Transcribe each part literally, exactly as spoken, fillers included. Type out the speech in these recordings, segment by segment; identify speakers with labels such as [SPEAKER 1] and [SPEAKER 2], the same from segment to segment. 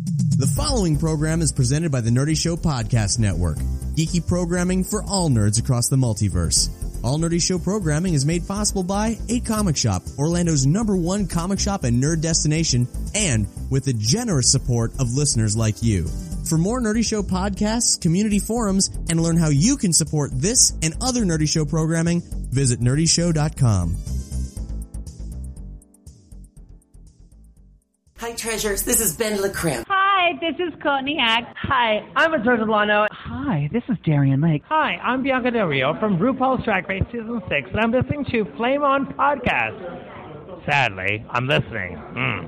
[SPEAKER 1] The following program is presented by the Nerdy Show Podcast Network, geeky programming for all nerds across the multiverse. All Nerdy Show programming is made possible by A Comic Shop, Orlando's number one comic shop and nerd destination, and with the generous support of listeners like you. For more Nerdy Show podcasts, community forums, and learn how you can support this and other Nerdy Show programming, visit nerdy show dot com.
[SPEAKER 2] Hi, treasures. This is Ben LaCreme.
[SPEAKER 3] Hi, this is Courtney Act.
[SPEAKER 4] Hi, I'm Adriana Delano.
[SPEAKER 5] Hi, this is Darian Lake.
[SPEAKER 6] Hi, I'm Bianca Del Rio from RuPaul's Drag Race Season six, and I'm listening to Flame On Podcast. Sadly, I'm listening. Mm.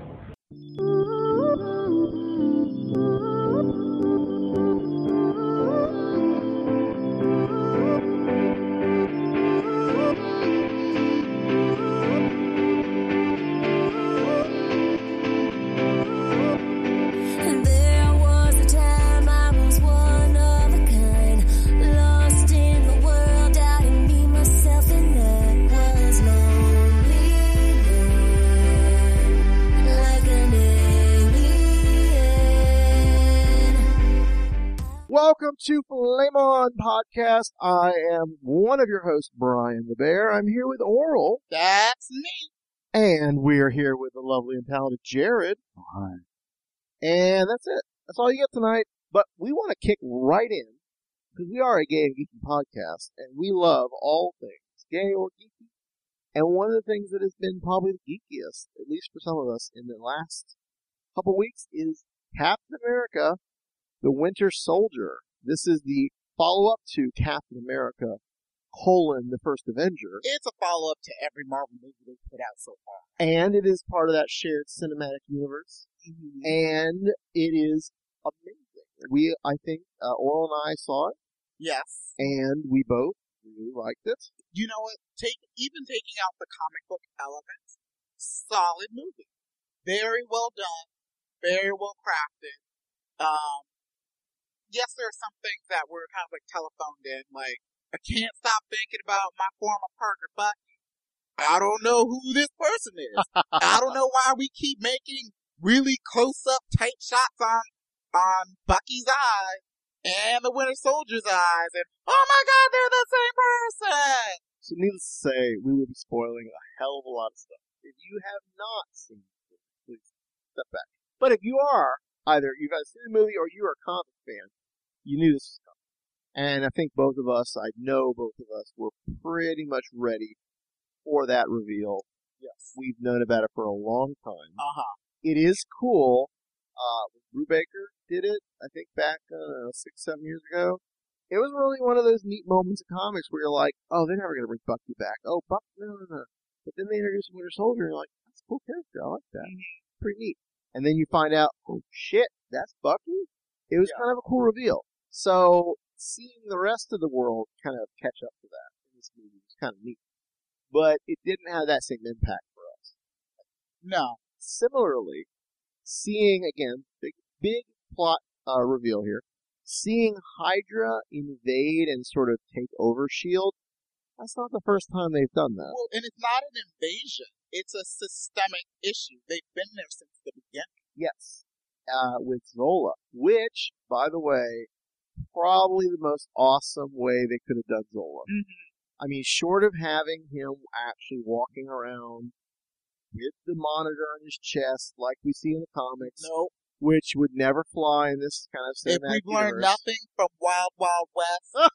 [SPEAKER 7] Welcome to Flame On Podcast. I am one of your hosts, Brian the Bear. I'm here with Oral.
[SPEAKER 8] That's me.
[SPEAKER 7] And we're here with the lovely and talented Jared.
[SPEAKER 5] Oh, hi.
[SPEAKER 7] And that's it. That's all you get tonight. But we want to kick right in, because we are a gay and geeky podcast, and we love all things gay or geeky. And one of the things that has been probably the geekiest, at least for some of us, in the last couple weeks is Captain America: The Winter Soldier. This is the follow-up to Captain America, colon, the first Avenger.
[SPEAKER 8] It's a follow-up to every Marvel movie they've put out so far.
[SPEAKER 7] And it is part of that shared cinematic universe. Mm-hmm. And it is amazing. We, I think, uh, Oral and I saw it.
[SPEAKER 8] Yes.
[SPEAKER 7] And we both really liked it.
[SPEAKER 8] You know what? Take, even taking out the comic book elements, solid movie. Very well done. Very well crafted. Um, Yes, there are some things that were kind of like telephoned in, like, I can't stop thinking about my former partner, but I don't know who this person is. I don't know why we keep making really close-up tight shots on, on Bucky's eyes and the Winter Soldier's eyes, and, oh my god, they're the same person!
[SPEAKER 7] So needless to say, we will be spoiling a hell of a lot of stuff. If you have not seen it, please step back. But if you are, either you've either seen the movie or you are a comic fan, you knew this was coming. And I think both of us, I know both of us, were pretty much ready for that reveal.
[SPEAKER 8] Yes.
[SPEAKER 7] We've known about it for a long time.
[SPEAKER 8] Uh-huh.
[SPEAKER 7] It is cool. Uh, Brubaker did it, I think back, I don't know, six, seven years ago. It was really one of those neat moments in comics where you're like, oh, they're never going to bring Bucky back. Oh, Buck, no, no, no. But then they introduce Winter Soldier, and you're like, that's a cool character. I like that. Mm-hmm. Pretty neat. And then you find out, oh, shit, that's Bucky? It was yeah. kind of a cool reveal. So, seeing the rest of the world kind of catch up to that in this movie was kind of neat. But it didn't have that same impact for us.
[SPEAKER 8] No.
[SPEAKER 7] Similarly, seeing, again, big, big plot uh, reveal here, seeing Hydra invade and sort of take over S H I E L D, that's not the first time they've done that.
[SPEAKER 8] Well, and it's not an invasion. It's a systemic issue. They've been there since the beginning.
[SPEAKER 7] Yes. Uh, with Zola, which, by the way, probably the most awesome way they could have done Zola.
[SPEAKER 8] Mm-hmm.
[SPEAKER 7] I mean, short of having him actually walking around with the monitor on his chest like we see in the comics,
[SPEAKER 8] nope.
[SPEAKER 7] which would never fly in this kind of cinematic
[SPEAKER 8] If we've
[SPEAKER 7] universe.
[SPEAKER 8] learned nothing from Wild Wild West,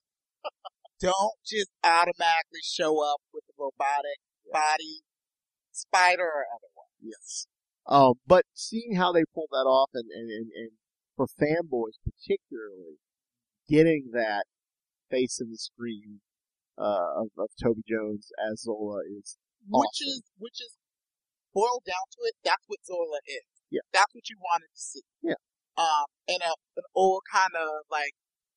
[SPEAKER 8] don't just automatically show up with a robotic yeah. body, spider or otherwise.
[SPEAKER 7] Yes. Um, but seeing how they pulled that off, and, and, and, and for fanboys particularly, getting that face in the screen uh, of, of Toby Jones as Zola is awesome.
[SPEAKER 8] Which is, which is, boiled down to it, that's what Zola is.
[SPEAKER 7] Yeah.
[SPEAKER 8] That's what you wanted to see.
[SPEAKER 7] Yeah.
[SPEAKER 8] Um, in a, an old kind of, like,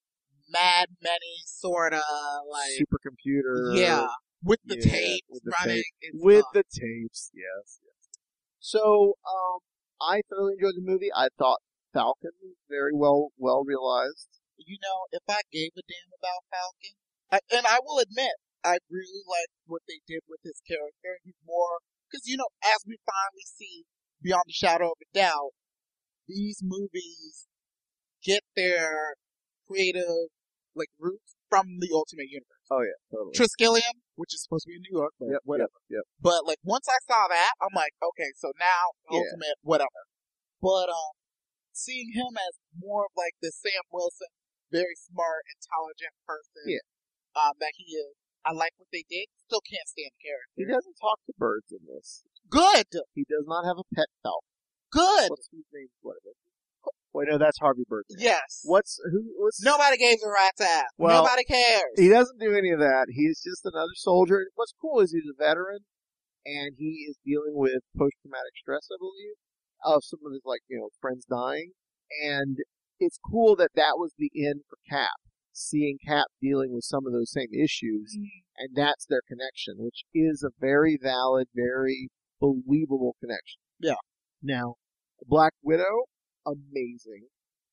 [SPEAKER 8] Mad Many sort of, like...
[SPEAKER 7] Supercomputer.
[SPEAKER 8] Yeah. With the
[SPEAKER 7] yeah,
[SPEAKER 8] tapes
[SPEAKER 7] with the
[SPEAKER 8] running.
[SPEAKER 7] Tape. With the tapes, yes, yes. So, um, I thoroughly enjoyed the movie. I thought Falcon was very well, well realized.
[SPEAKER 8] You know, if I gave a damn about Falcon, I, and I will admit, I really like what they did with his character. He's more, because, you know, as we finally see, beyond a shadow of a doubt, these movies get their creative, like, roots from the Ultimate Universe.
[SPEAKER 7] Oh yeah, totally.
[SPEAKER 8] Triskelion, which is supposed to be in New York, but
[SPEAKER 7] Yep,
[SPEAKER 8] whatever.
[SPEAKER 7] Yep, yep.
[SPEAKER 8] But, like, once I saw that, I'm like, okay, so now
[SPEAKER 7] Yeah.
[SPEAKER 8] Ultimate, whatever. But, um, seeing him as more of, like, the Sam Wilson, very smart, intelligent person
[SPEAKER 7] Yeah.
[SPEAKER 8] um, that he is, I like what they did. Still can't stand the character.
[SPEAKER 7] He doesn't talk to birds in this.
[SPEAKER 8] Good!
[SPEAKER 7] He does not have a pet falcon.
[SPEAKER 8] Good!
[SPEAKER 7] What's his name? What is it? Wait, no, that's Harvey Birdman.
[SPEAKER 8] Yes.
[SPEAKER 7] What's who? What's
[SPEAKER 8] Nobody gave a rat's ass.
[SPEAKER 7] Well,
[SPEAKER 8] Nobody cares.
[SPEAKER 7] He doesn't do any of that. He's just another soldier. And what's cool is he's a veteran, and he is dealing with post-traumatic stress, I believe, of some of his, like, you know, friends dying. And it's cool that that was the end for Cap, seeing Cap dealing with some of those same issues,
[SPEAKER 8] Mm-hmm.
[SPEAKER 7] and that's their connection, which is a very valid, very believable connection.
[SPEAKER 8] Yeah.
[SPEAKER 7] Now, Black Widow, amazing.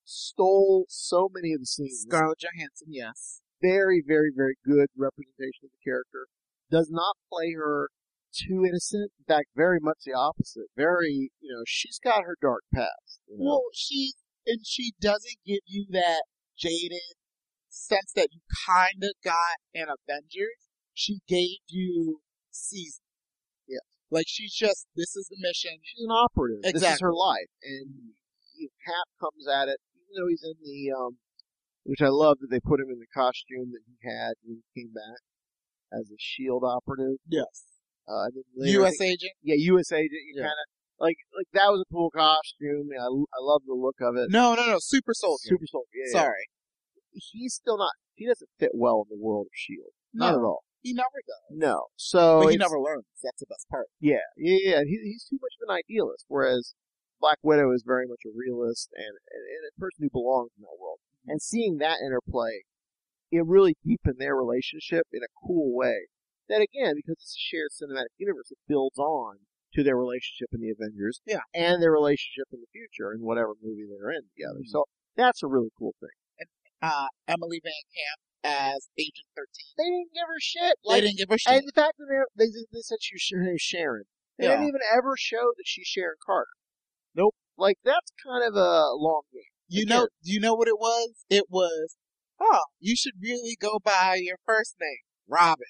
[SPEAKER 7] Stole so many of the scenes.
[SPEAKER 8] Scarlett Johansson, yes.
[SPEAKER 7] Very, very, very good representation of the character. Does not play her too innocent. In fact, very much the opposite. Very, you know, she's got her dark past. You know?
[SPEAKER 8] Well, she, and she doesn't give you that jaded sense that you kind of got in Avengers. She gave you season.
[SPEAKER 7] Yeah.
[SPEAKER 8] Like, she's just, this is the mission.
[SPEAKER 7] She's an operative. This is
[SPEAKER 8] Exactly.
[SPEAKER 7] her life. And you know, Cap comes at it, even though he's in the, um, which I love that they put him in the costume that he had when he came back as a SHIELD operative.
[SPEAKER 8] Yes.
[SPEAKER 7] Uh, and then later,
[SPEAKER 8] U
[SPEAKER 7] I
[SPEAKER 8] S
[SPEAKER 7] think-
[SPEAKER 8] agent?
[SPEAKER 7] Yeah, U S agent. You
[SPEAKER 8] Yeah.
[SPEAKER 7] kind of, like, like that was a cool costume. I, I love the look of it.
[SPEAKER 8] No, no, no. Super Soldier.
[SPEAKER 7] Super soldier. Yeah, yeah.
[SPEAKER 8] Sorry.
[SPEAKER 7] He's still not, he doesn't fit well in the world of SHIELD. Not
[SPEAKER 8] No.
[SPEAKER 7] at all.
[SPEAKER 8] He never does.
[SPEAKER 7] No. So,
[SPEAKER 8] But he
[SPEAKER 7] it's-
[SPEAKER 8] never learns. That's the best part.
[SPEAKER 7] yeah, yeah, yeah. He, he's too much of an idealist, whereas Black Widow is very much a realist and, and, and a person who belongs in that world. And seeing that interplay, it really deepened their relationship in a cool way. That again, because it's a shared cinematic universe, it builds on to their relationship in the Avengers,
[SPEAKER 8] Yeah.
[SPEAKER 7] and their relationship in the future in whatever movie they're in together. So that's a really cool thing.
[SPEAKER 8] Uh, Emily Van Camp as Agent thirteen.
[SPEAKER 7] They didn't give her shit.
[SPEAKER 8] They
[SPEAKER 7] Like,
[SPEAKER 8] didn't give her shit.
[SPEAKER 7] and the fact that they, they, they said she was, her name was Sharon. They
[SPEAKER 8] Yeah.
[SPEAKER 7] didn't even ever show that she's Sharon Carter.
[SPEAKER 8] Nope.
[SPEAKER 7] Like, that's kind of a long game.
[SPEAKER 8] You
[SPEAKER 7] Again.
[SPEAKER 8] know, you know what it was? It was, oh, you should really go by your first name, Robin.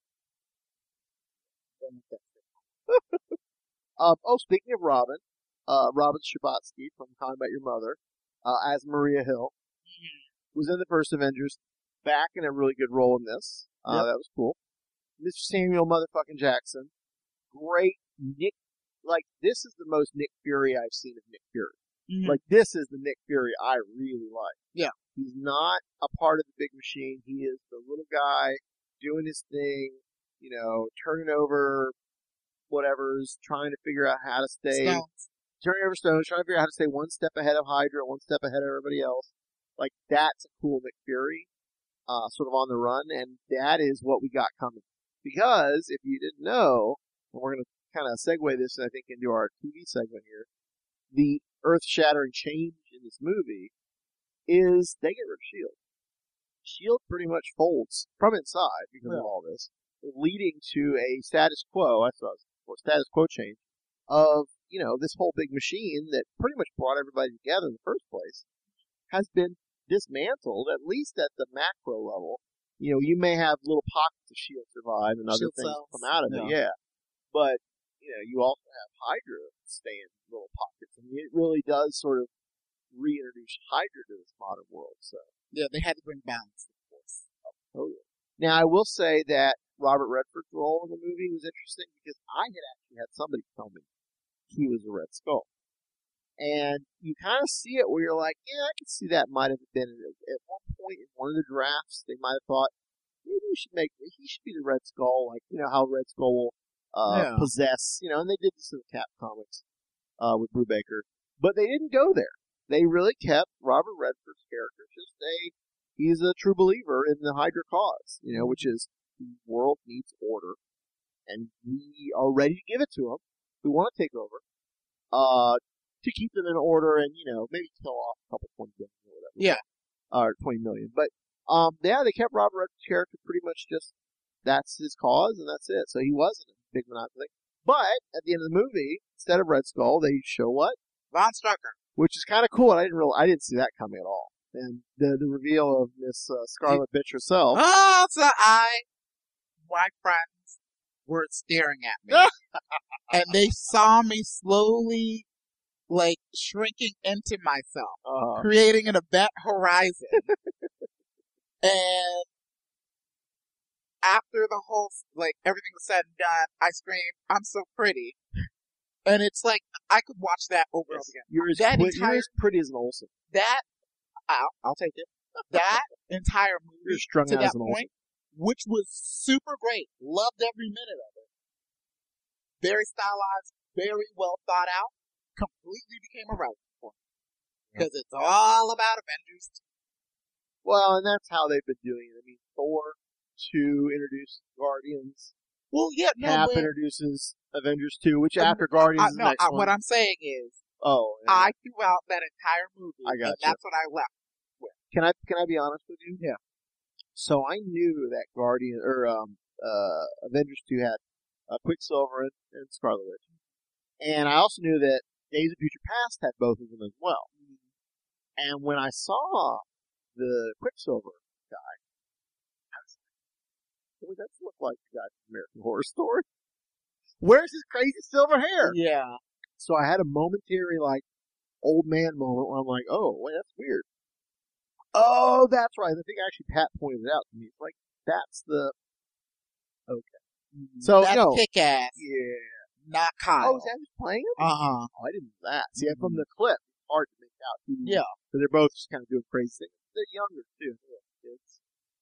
[SPEAKER 7] Um, oh, speaking of Robin, uh, Robin Scherbatsky from How I Met Your Mother, uh, as Maria Hill, was in the first Avengers, back in a really good role in this. Uh,
[SPEAKER 8] Yep.
[SPEAKER 7] that was cool. Mister Samuel motherfucking Jackson, great Nick, like, this is the most Nick Fury I've seen of Nick Fury.
[SPEAKER 8] Mm-hmm.
[SPEAKER 7] Like, this is the Nick Fury I really like.
[SPEAKER 8] Yeah.
[SPEAKER 7] He's not a part of the big machine. He is the little guy doing his thing, you know, turning over whatever's, trying to figure out how to stay,
[SPEAKER 8] Stones.
[SPEAKER 7] turning over stones, trying to figure out how to stay one step ahead of Hydra, one step ahead of everybody else. Like, that's a cool Nick Fury, uh, sort of on the run, and that is what we got coming. Because, if you didn't know, and we're going to kind of segue this, I think, into our T V segment here, the earth-shattering change in this movie is they get rid of SHIELD. SHIELD pretty much folds from inside because
[SPEAKER 8] Yeah.
[SPEAKER 7] of all this, leading to a status quo, I thought, or status quo change of, you know, this whole big machine that pretty much brought everybody together in the first place has been dismantled, at least at the macro level. You know, you may have little pockets of SHIELD survive and other
[SPEAKER 8] SHIELD
[SPEAKER 7] things
[SPEAKER 8] cells.
[SPEAKER 7] come out of it, yeah. But, you know, you also have Hydra stay in little pockets. I mean, it really does sort of reintroduce Hydra to this modern world, so.
[SPEAKER 8] Yeah, they had to bring balance, of course.
[SPEAKER 7] Totally. Now, I will say that Robert Redford's role in the movie was interesting because I had actually had somebody tell me he was a Red Skull. And you kind of see it where you're like, yeah, I can see that might have been at one point in one of the drafts. They might have thought maybe we should make he should be the Red Skull, like you know how Red Skull will uh,
[SPEAKER 8] Yeah.
[SPEAKER 7] possess, you know. And they did this in the Cap comics uh, with Brubaker, but they didn't go there. They really kept Robert Redford's character just a he's a true believer in the Hydra cause, you know, which is the world needs order, and we are ready to give it to them. We want to take over. Uh. To keep them in order and, you know, maybe kill off a couple twenty billion or whatever.
[SPEAKER 8] Yeah.
[SPEAKER 7] Or twenty million. But, um, yeah, they kept Robert Redford's character pretty much just, that's his cause and that's it. So he wasn't a big monopoly. But, at the end of the movie, instead of Red Skull, they show what?
[SPEAKER 8] Von Strucker.
[SPEAKER 7] which is kind of cool. And I didn't real, I didn't see that coming at all. And the the reveal of Miss uh, Scarlet Bitch herself.
[SPEAKER 8] Oh, so I, my friends were staring at me, and they saw me slowly, like shrinking into myself,
[SPEAKER 7] Uh,
[SPEAKER 8] creating an event horizon, and after the whole, like everything was said and done, I screamed, "I'm so pretty." And it's like, I could watch that over and over again.
[SPEAKER 7] you're as,
[SPEAKER 8] That
[SPEAKER 7] quick,
[SPEAKER 8] entire-
[SPEAKER 7] you're as pretty as an Olsen.
[SPEAKER 8] That, I'll, I'll take it. That entire movie,
[SPEAKER 7] You're strung
[SPEAKER 8] to
[SPEAKER 7] out
[SPEAKER 8] that
[SPEAKER 7] as an Olsen.
[SPEAKER 8] point, which was super great. Loved every minute of it. Very stylized, very well thought out. Completely became irrelevant for me. Because it's all about Avengers.
[SPEAKER 7] Well, and that's how they've been doing it. I mean, Thor two introduced Guardians.
[SPEAKER 8] Well, yeah, no,
[SPEAKER 7] Cap
[SPEAKER 8] but,
[SPEAKER 7] introduces Avengers two, which
[SPEAKER 8] Um,
[SPEAKER 7] after Guardians
[SPEAKER 8] I,
[SPEAKER 7] is the
[SPEAKER 8] no,
[SPEAKER 7] next
[SPEAKER 8] I,
[SPEAKER 7] one.
[SPEAKER 8] what I'm saying is,
[SPEAKER 7] oh, yeah.
[SPEAKER 8] I threw out that entire movie,
[SPEAKER 7] I got
[SPEAKER 8] and
[SPEAKER 7] you.
[SPEAKER 8] that's what I left.
[SPEAKER 7] Can I can I be honest with you? Yeah. So I knew that Guardian or um uh Avengers two had uh, Quicksilver and, and Scarlet Witch, and I also knew that Days of Future Past had both of them as well. And when I saw the Quicksilver guy, I was like, "Boy, that look like the guy from American Horror Story. Where's his crazy silver hair?"
[SPEAKER 8] Yeah.
[SPEAKER 7] So I had a momentary like old man moment where I'm like, "Oh, wait, that's weird." Oh, that's right. I think actually Pat pointed it out to me. It's like, that's the, okay. So,
[SPEAKER 8] that's
[SPEAKER 7] no.
[SPEAKER 8] Kick-Ass,
[SPEAKER 7] Yeah.
[SPEAKER 8] not Kyle.
[SPEAKER 7] Oh, is that who's playing him?
[SPEAKER 8] Uh-huh.
[SPEAKER 7] Oh, I didn't know that. See, from the clip, it's hard to make out who.
[SPEAKER 8] Yeah.
[SPEAKER 7] So they're both just kind of doing crazy things. They're younger, too. They're kids.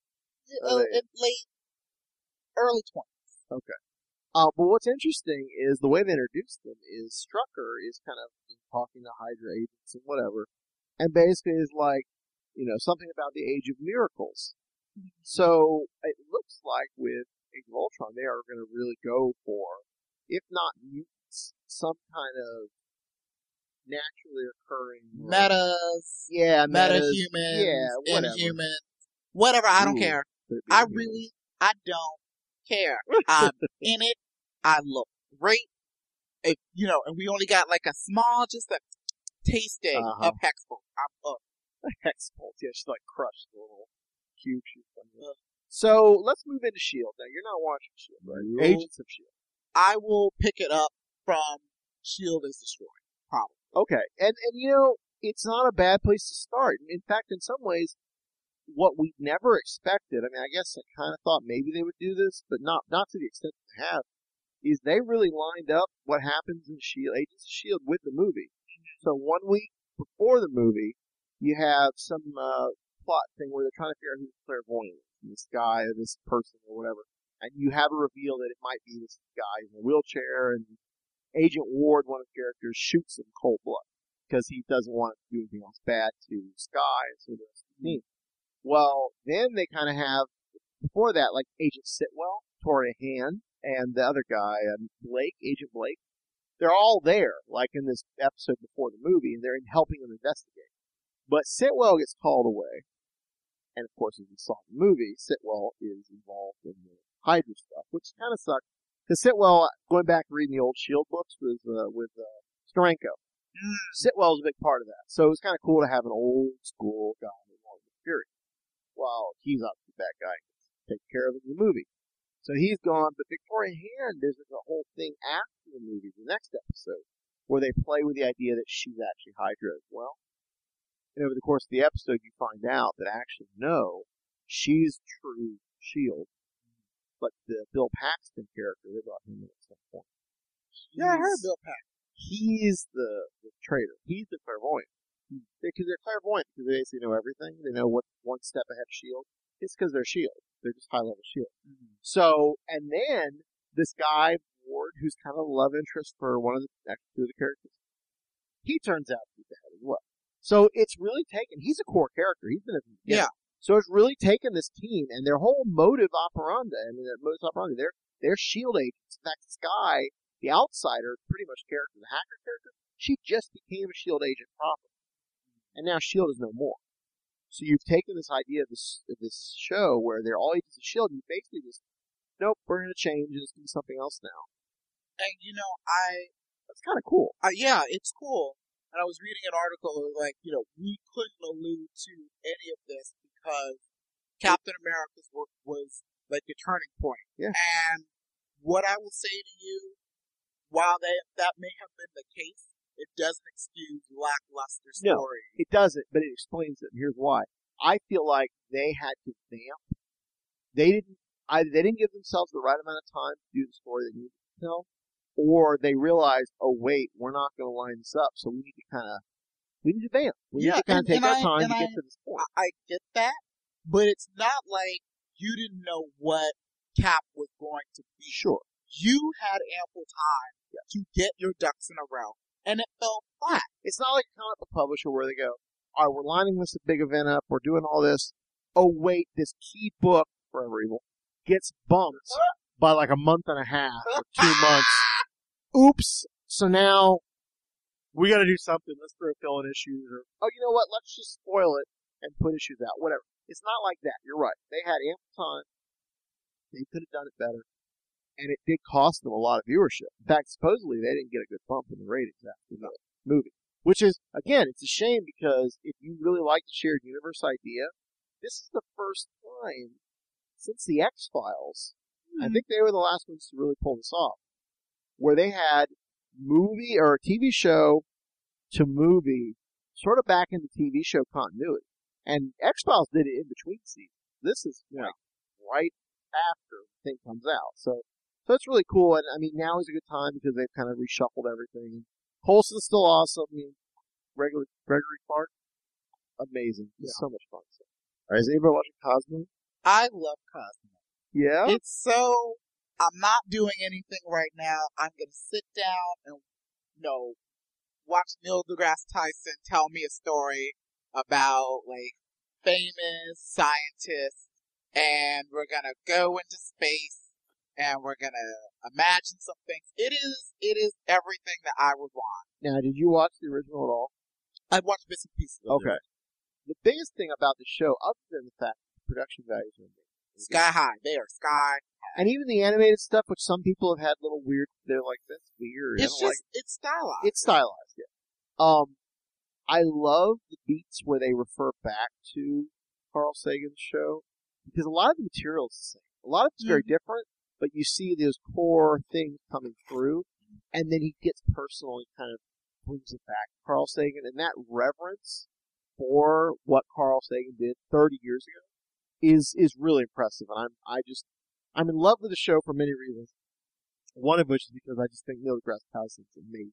[SPEAKER 8] Uh,
[SPEAKER 7] they-
[SPEAKER 8] in late, early twenties.
[SPEAKER 7] Okay. Uh, but what's interesting is the way they introduced them is Strucker is kind of talking to Hydra agents and whatever, and basically is like, you know, something about the Age of Miracles. So it looks like with Age of Ultron, they are going to really go for, if not mutants, some kind of naturally occurring
[SPEAKER 8] Metas,
[SPEAKER 7] yeah, metas,
[SPEAKER 8] meta-humans,
[SPEAKER 7] yeah, whatever.
[SPEAKER 8] inhumans, whatever, I don't
[SPEAKER 7] Ooh,
[SPEAKER 8] care.
[SPEAKER 7] could be
[SPEAKER 8] I
[SPEAKER 7] inhumans.
[SPEAKER 8] really, I don't care. I'm in it. I look great. If, you know, and we only got like a small, just a tasting
[SPEAKER 7] Uh-huh.
[SPEAKER 8] of Hexpol. I'm up.
[SPEAKER 7] Hex bolts. Yeah, she's like crushed the little cube she's playing with. So let's move into Shield. Now you're not watching Shield, right?
[SPEAKER 8] Nope.
[SPEAKER 7] Agents of Shield.
[SPEAKER 8] I will pick it up from Shield is Destroyed. Probably.
[SPEAKER 7] Okay, and and you know it's not a bad place to start. In fact, in some ways, what we never expected. I mean, I guess I kind of thought maybe they would do this, but not not to the extent they have. Is they really lined up what happens in Shield, Agents of Shield, with the movie. So one week before the movie, you have some uh, plot thing where they're trying to figure out who's clairvoyant, this guy or this person or whatever, and you have a reveal that it might be this guy in a wheelchair, and Agent Ward, one of the characters, shoots him cold blood because he doesn't want to do anything else bad to Sky and so the rest of the team. Well, then they kind of have before that, like Agent Sitwell, Victoria Hand, and the other guy, uh, Blake, Agent Blake. They're all there, like in this episode before the movie, and they're helping them investigate. But Sitwell gets called away, and of course, as we saw in the movie, Sitwell is involved in the Hydra stuff, which kind of sucks. Because Sitwell, going back and reading the old Shield books with uh, with uh, Steranko, mm. Sitwell's a big part of that. So it was kind of cool to have an old school guy involved with Fury. Well, he's obviously a bad guy, take care of it in the movie. So he's gone, but Victoria Hand, there's a whole thing after the movie, the next episode, where they play with the idea that she's actually Hydra as well. And over the course of the episode, you find out that actually, no, she's true Shield. But the Bill Paxton character, they brought him in at some point.
[SPEAKER 8] Yeah, I heard Bill Paxton.
[SPEAKER 7] He's the, the traitor. He's the clairvoyant. Because they're clairvoyant, because they basically know everything. They know what's one step ahead of Shield. It's because they're Shield. They're just high-level Shield. Mm-hmm. So, and then, this guy, Ward, who's kind of a love interest for one of the, actually two of the characters, he turns out to be bad as well. So, it's really taken, he's a core character. He's been a,
[SPEAKER 8] yeah.
[SPEAKER 7] So it's really taken this team and their whole motive operandi. I mean, their modus operandi. They're they're Shield agents. In fact, this guy, the outsider, pretty much character, the hacker character, she just became a Shield agent proper, and now Shield is no more. So you've taken this idea of this of this show where they're all agents of Shield, and you basically just nope, we're going to change and it's going to be something else now.
[SPEAKER 8] And you know, I
[SPEAKER 7] that's kind of cool.
[SPEAKER 8] Uh, yeah, it's cool. And I was reading an article that was like, you know, we couldn't allude to any of this because Captain America's work was like a turning point.
[SPEAKER 7] Yeah.
[SPEAKER 8] And what I will say to you, while they, that may have been the case, it doesn't excuse lackluster story.
[SPEAKER 7] No, it doesn't, but it explains it. And here's why. I feel like they had to vamp. They didn't. Either they didn't give themselves the right amount of time to do the story they needed to tell, or they realized, oh wait, we're not going to line this up, so we need to kind of we need to vamp. We
[SPEAKER 8] yeah,
[SPEAKER 7] need to kind of
[SPEAKER 8] and,
[SPEAKER 7] take
[SPEAKER 8] and
[SPEAKER 7] our
[SPEAKER 8] I,
[SPEAKER 7] time to
[SPEAKER 8] I,
[SPEAKER 7] get to this point.
[SPEAKER 8] I get that, but it's not like you didn't know what Cap was going to be.
[SPEAKER 7] Sure.
[SPEAKER 8] You had ample time yeah. to get your ducks in a row, and it fell flat.
[SPEAKER 7] It's not like a comic book publisher where they go, all right, we're lining this big event up, we're doing all this. Oh wait, this key book, Forever Evil, gets bumped by like a month and a half or two months. Oops. So now we got to do something. Let's throw fill in issues, or oh, you know what? Let's just spoil it and put issues out. Whatever. It's not like that. You're right. They had ample time. They could have done it better, and it did cost them a lot of viewership. In fact, supposedly they didn't get a good bump in the ratings after the movie, which is again, it's a shame because if you really like the shared universe idea, this is the first time since the X-Files, mm-hmm. I think they were the last ones to really pull this off, where they had movie or T V show to movie sort of back into T V show continuity. And X-Files did it in between seasons. This is you know, right after the thing comes out. So, so it's really cool. And I mean, now is a good time because they've kind of reshuffled everything. Coulson's still awesome. I mean, regular Gregory Clark, amazing. It's yeah. so much fun. So. All right, is anybody watching Cosmo?
[SPEAKER 8] I love Cosmo.
[SPEAKER 7] Yeah?
[SPEAKER 8] It's so, I'm not doing anything right now. I'm going to sit down and, you know, watch Neil deGrasse Tyson tell me a story about, like, famous scientists, and we're going to go into space, and we're going to imagine some things. It is, it is everything that I would want.
[SPEAKER 7] Now, did you watch the original at all?
[SPEAKER 8] I watched bits and pieces of it.
[SPEAKER 7] Okay. The biggest thing about the show, other than the fact that the production values are amazing,
[SPEAKER 8] sky high. They are sky high.
[SPEAKER 7] And even the animated stuff, which some people have had little weird, they're like, that's weird.
[SPEAKER 8] It's just,
[SPEAKER 7] like
[SPEAKER 8] it's stylized.
[SPEAKER 7] It's stylized, yeah. Um, I love the beats where they refer back to Carl Sagan's show, because a lot of the material is the same. A lot of it's mm-hmm. very different, but you see those core things coming through, and then he gets personal and kind of brings it back to Carl Sagan, and that reverence for what Carl Sagan did thirty years ago is is really impressive. And I'm I just I'm in love with the show for many reasons. One of which is because I just think Neil deGrasse Tyson's amazing.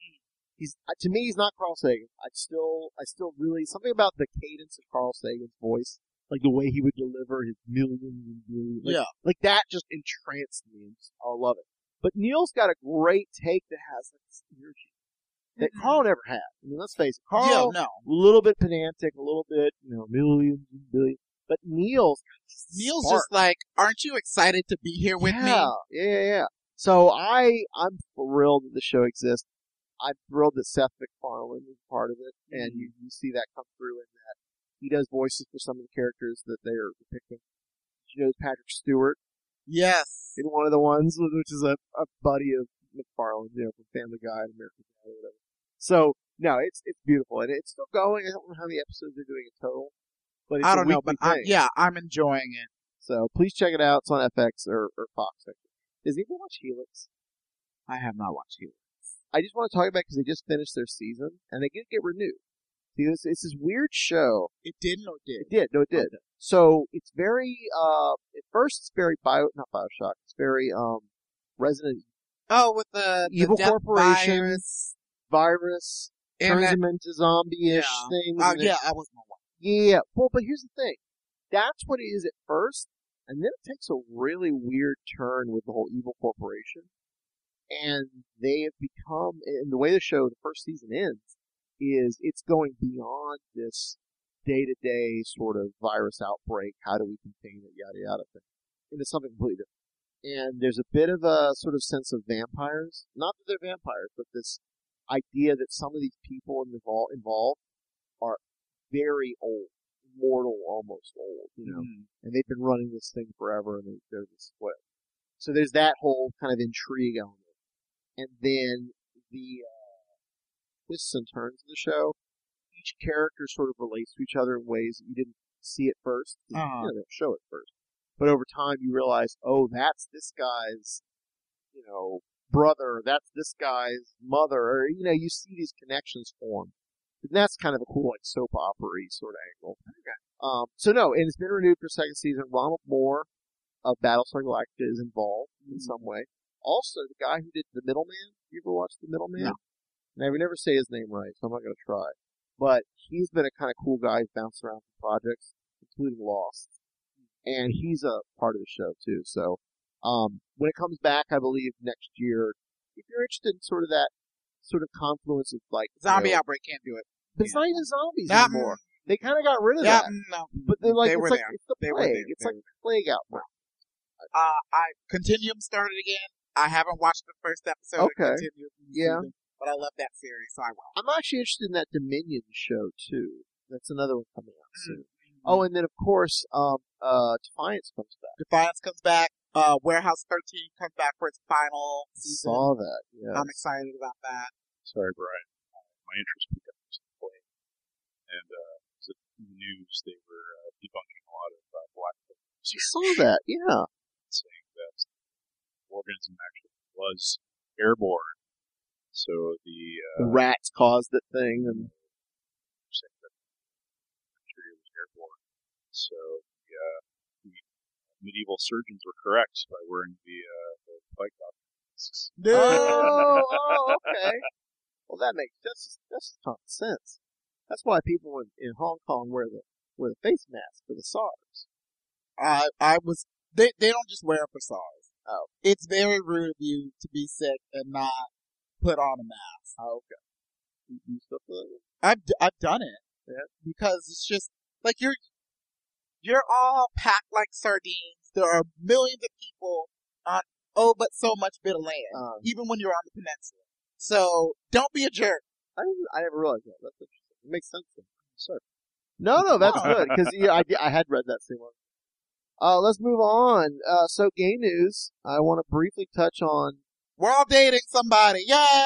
[SPEAKER 7] He's to me he's not Carl Sagan. I still I still really something about the cadence of Carl Sagan's voice, like the way he would deliver his millions and millions, like,
[SPEAKER 8] yeah,
[SPEAKER 7] like that just entranced me. And just, I love it. But Neil's got a great take that has like this energy that Carl never had. I mean, let's face it. Carl,
[SPEAKER 8] yeah, no.
[SPEAKER 7] a little bit pedantic, a little bit, you know, millions and billions. But Neil's
[SPEAKER 8] Neil's
[SPEAKER 7] spark.
[SPEAKER 8] just like, aren't you excited to be here with
[SPEAKER 7] yeah,
[SPEAKER 8] me?
[SPEAKER 7] Yeah, yeah, yeah. So I, I'm thrilled that the show exists. I'm thrilled that Seth MacFarlane is part of it, mm-hmm. and you, you see that come through in that he does voices for some of the characters that they are depicting. You know, Patrick Stewart.
[SPEAKER 8] Yes.
[SPEAKER 7] In one of the ones, which is a, a buddy of MacFarlane, you know, from Family Guy and American Dad or whatever. So, no, it's it's beautiful, and it's still going. I don't know how many episodes they're doing in total, but it's
[SPEAKER 8] I
[SPEAKER 7] a
[SPEAKER 8] don't know, but
[SPEAKER 7] thing.
[SPEAKER 8] I, yeah, I'm enjoying it.
[SPEAKER 7] So please check it out. It's on F X or, or Fox. Does anyone watch Helix?
[SPEAKER 8] I have not watched Helix.
[SPEAKER 7] I just want to talk about it because they just finished their season, and they get get renewed. See, this it's this weird show.
[SPEAKER 8] It didn't or did?
[SPEAKER 7] It did. No, it did. Okay. So it's very. Uh, at first, it's very bio, not Bioshock. It's very um, Resident.
[SPEAKER 8] Oh, with the
[SPEAKER 7] Evil
[SPEAKER 8] the
[SPEAKER 7] Corporation.
[SPEAKER 8] Virus.
[SPEAKER 7] Virus turns
[SPEAKER 8] that,
[SPEAKER 7] them into zombie-ish
[SPEAKER 8] yeah.
[SPEAKER 7] things.
[SPEAKER 8] Uh, yeah, I was my one.
[SPEAKER 7] Yeah, well, but here's the thing. That's what it is at first, and then it takes a really weird turn with the whole Evil Corporation. And they have become, and the way the show, the first season ends, is it's going beyond this day-to-day sort of virus outbreak, how do we contain it, yada yada thing, into something completely different. And there's a bit of a sort of sense of vampires. Not that they're vampires, but this idea that some of these people involved, involved are very old, mortal almost old, you know, mm. and they've been running this thing forever, and they, they're this way. So there's that whole kind of intrigue element. And then the uh, twists and turns of the show, each character sort of relates to each other in ways that you didn't see at first.
[SPEAKER 8] Uh-huh.
[SPEAKER 7] You know, they don't show it first. But over time, you realize, oh, that's this guy's, you know, brother. That's this guy's mother. Or, you know, you see these connections form. And that's kind of a cool, like, soap opera-y sort of angle. Okay. Um, so, no, and it's been renewed for second season. Ronald Moore of Battlestar Galactica is involved mm-hmm. in some way. Also, the guy who did The Middleman. You ever watched The Middleman?
[SPEAKER 8] No.
[SPEAKER 7] And I would never say his name right, so I'm not going to try. But he's been a kind of cool guy who's bounced around from projects, including Lost. And he's a part of the show, too. So, um, when it comes back, I believe, next year, if you're interested in sort of that sort of confluence of, like...
[SPEAKER 8] Zombie
[SPEAKER 7] you know,
[SPEAKER 8] Outbreak can't do it.
[SPEAKER 7] but it's not even zombies
[SPEAKER 8] Nah,
[SPEAKER 7] anymore. They kind of got rid of
[SPEAKER 8] Yeah,
[SPEAKER 7] that.
[SPEAKER 8] no.
[SPEAKER 7] But they're like,
[SPEAKER 8] They
[SPEAKER 7] it's
[SPEAKER 8] were
[SPEAKER 7] like,
[SPEAKER 8] there.
[SPEAKER 7] it's the
[SPEAKER 8] They were
[SPEAKER 7] plague.
[SPEAKER 8] there.
[SPEAKER 7] It's
[SPEAKER 8] They
[SPEAKER 7] like
[SPEAKER 8] were
[SPEAKER 7] the plague outbreak.
[SPEAKER 8] Uh, I Continuum started again. I haven't watched the first episode
[SPEAKER 7] Okay.
[SPEAKER 8] of Continuum.
[SPEAKER 7] Yeah.
[SPEAKER 8] Season, but I love that series, so I will.
[SPEAKER 7] I'm actually interested in that Dominion show, too. That's another one coming out soon.
[SPEAKER 8] Mm-hmm.
[SPEAKER 7] Oh, and then, of course, um, uh, Defiance comes back.
[SPEAKER 8] Defiance comes back. Uh, Warehouse thirteen comes back for its final season.
[SPEAKER 7] Saw that, yeah.
[SPEAKER 8] I'm excited about that.
[SPEAKER 9] Sorry, Brian. Uh, my interest began to play. And, uh, in the news, they were uh, debunking a lot of uh, black folk
[SPEAKER 7] You saw that, yeah.
[SPEAKER 9] saying that the organism actually was airborne. So the, uh,
[SPEAKER 7] The rats caused the thing, and
[SPEAKER 9] saying that the bacteria was airborne. So the, uh, the medieval surgeons were correct by wearing the, uh, the bike masks.
[SPEAKER 7] oh, oh, okay. Well, that makes that's that's common sense. That's why people in, in Hong Kong wear the wear the face mask for the SARS.
[SPEAKER 8] I I was they they don't just wear it for SARS.
[SPEAKER 7] Oh,
[SPEAKER 8] It's very rude of you to be sick and not put on a mask.
[SPEAKER 7] oh okay. You, you still feel it?
[SPEAKER 8] I've d- I've done it.
[SPEAKER 7] Yeah.
[SPEAKER 8] Because it's just like you're you're all packed like sardines. There are millions of people on oh but so much bit of land,
[SPEAKER 7] Um,
[SPEAKER 8] even when you're on the peninsula. So don't be a jerk.
[SPEAKER 7] I didn't, I never realized that. That's interesting. It makes sense. To me. Sorry. No, no, that's good because yeah, I I had read that same one. Uh, let's move on. Uh, so game news. I want to briefly touch on,
[SPEAKER 8] We're all dating somebody.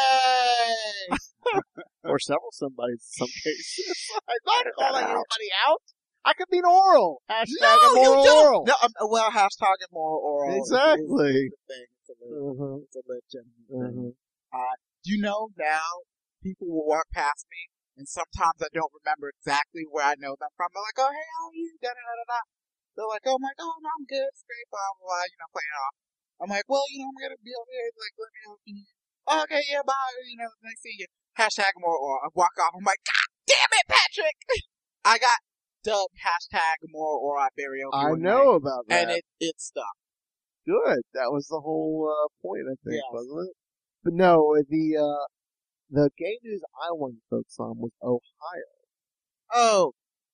[SPEAKER 8] Yay!
[SPEAKER 7] or several somebodies in some cases. I'm not calling anybody out. I could be an oral. Hashtag
[SPEAKER 8] no,
[SPEAKER 7] immoral
[SPEAKER 8] you don't.
[SPEAKER 7] oral.
[SPEAKER 8] No, um, well, hashtag immoral oral.
[SPEAKER 7] Exactly.
[SPEAKER 8] It's a thing. It's a lit,
[SPEAKER 7] Uh-huh.
[SPEAKER 8] it's a lit genuine
[SPEAKER 7] Uh-huh.
[SPEAKER 8] thing. Uh, do you know now people will walk past me and sometimes I don't remember exactly where I know them from. They're like, oh, hey, how are you? Da da da da da. They're like, oh my god, no, I'm good, it's great, blah blah blah, you know, playing off. I'm like, well, you know, I'm gonna be over here, like, let me help you. Oh, okay, yeah, bye, you know, nice seeing you. Hashtag more or I walk off, I'm like, god damn it, Patrick! I got dubbed hashtag more or I bury over
[SPEAKER 7] I
[SPEAKER 8] one
[SPEAKER 7] know
[SPEAKER 8] night,
[SPEAKER 7] about
[SPEAKER 8] and
[SPEAKER 7] that.
[SPEAKER 8] it, it stuck.
[SPEAKER 7] Good. That was the whole uh, point, I think,
[SPEAKER 8] Yes.
[SPEAKER 7] wasn't it? But no, the uh, the game news I wanted to focus on was Ohio.
[SPEAKER 8] Oh,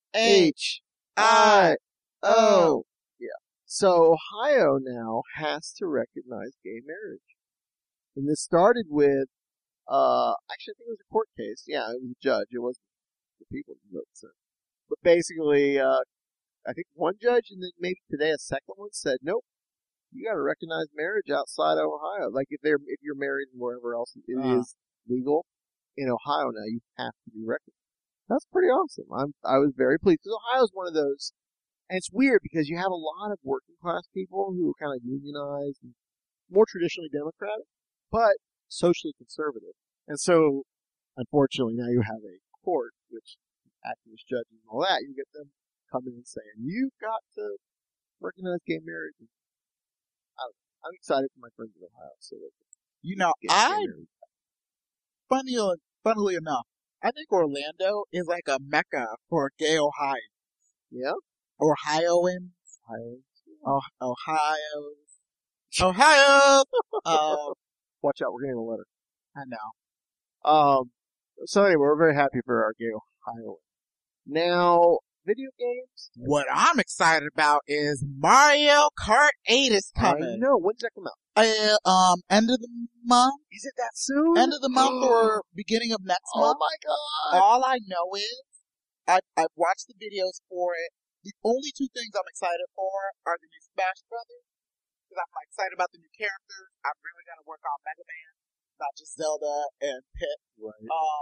[SPEAKER 8] H,
[SPEAKER 7] I,
[SPEAKER 8] I,
[SPEAKER 7] O. Yeah. So Ohio now has to recognize gay marriage. And this started with, uh, actually I think it was a court case. Yeah, it was a judge. It wasn't the people who voted. So. But basically, uh, I think one judge and then maybe today a second one said, nope, you gotta recognize marriage outside of Ohio. Like if they're, if you're married wherever else it
[SPEAKER 8] Uh.
[SPEAKER 7] is legal, in Ohio now you have to be recognized. That's pretty awesome. I'm, I was very pleased. Because Ohio's one of those, and it's weird because you have a lot of working class people who are kind of unionized and more traditionally Democratic, but socially conservative. And so, unfortunately, now you have a court, which activist judges and all that, you get them coming and saying, you've got to recognize gay marriage. And I don't know. I'm excited for my friends in Ohio. So they can
[SPEAKER 8] you know,
[SPEAKER 7] get gay
[SPEAKER 8] I,
[SPEAKER 7] marriage.
[SPEAKER 8] funny, funnily enough, I think Orlando is like a mecca for gay Ohio.
[SPEAKER 7] Yeah?
[SPEAKER 8] Ohioans.
[SPEAKER 7] Ohio.
[SPEAKER 8] Oh, Ohio. Ohio! uh,
[SPEAKER 7] Watch out, we're getting a letter.
[SPEAKER 8] I know.
[SPEAKER 7] Um, so anyway, we're very happy for our gay Ohio. Now, video games?
[SPEAKER 8] What I'm excited about is Mario Kart eight is
[SPEAKER 7] I
[SPEAKER 8] coming.
[SPEAKER 7] know. When does that come out?
[SPEAKER 8] Uh, um, end of the month?
[SPEAKER 7] Is it that soon?
[SPEAKER 8] End of the month or beginning of next
[SPEAKER 7] Oh
[SPEAKER 8] month?
[SPEAKER 7] my god!
[SPEAKER 8] All I know is I I've watched the videos for it. The only two things I'm excited for are the new Smash Brothers, because I'm excited about the new characters. I'm really gonna work on Mega Man, not just Zelda and Pit.
[SPEAKER 7] Right.
[SPEAKER 8] Um,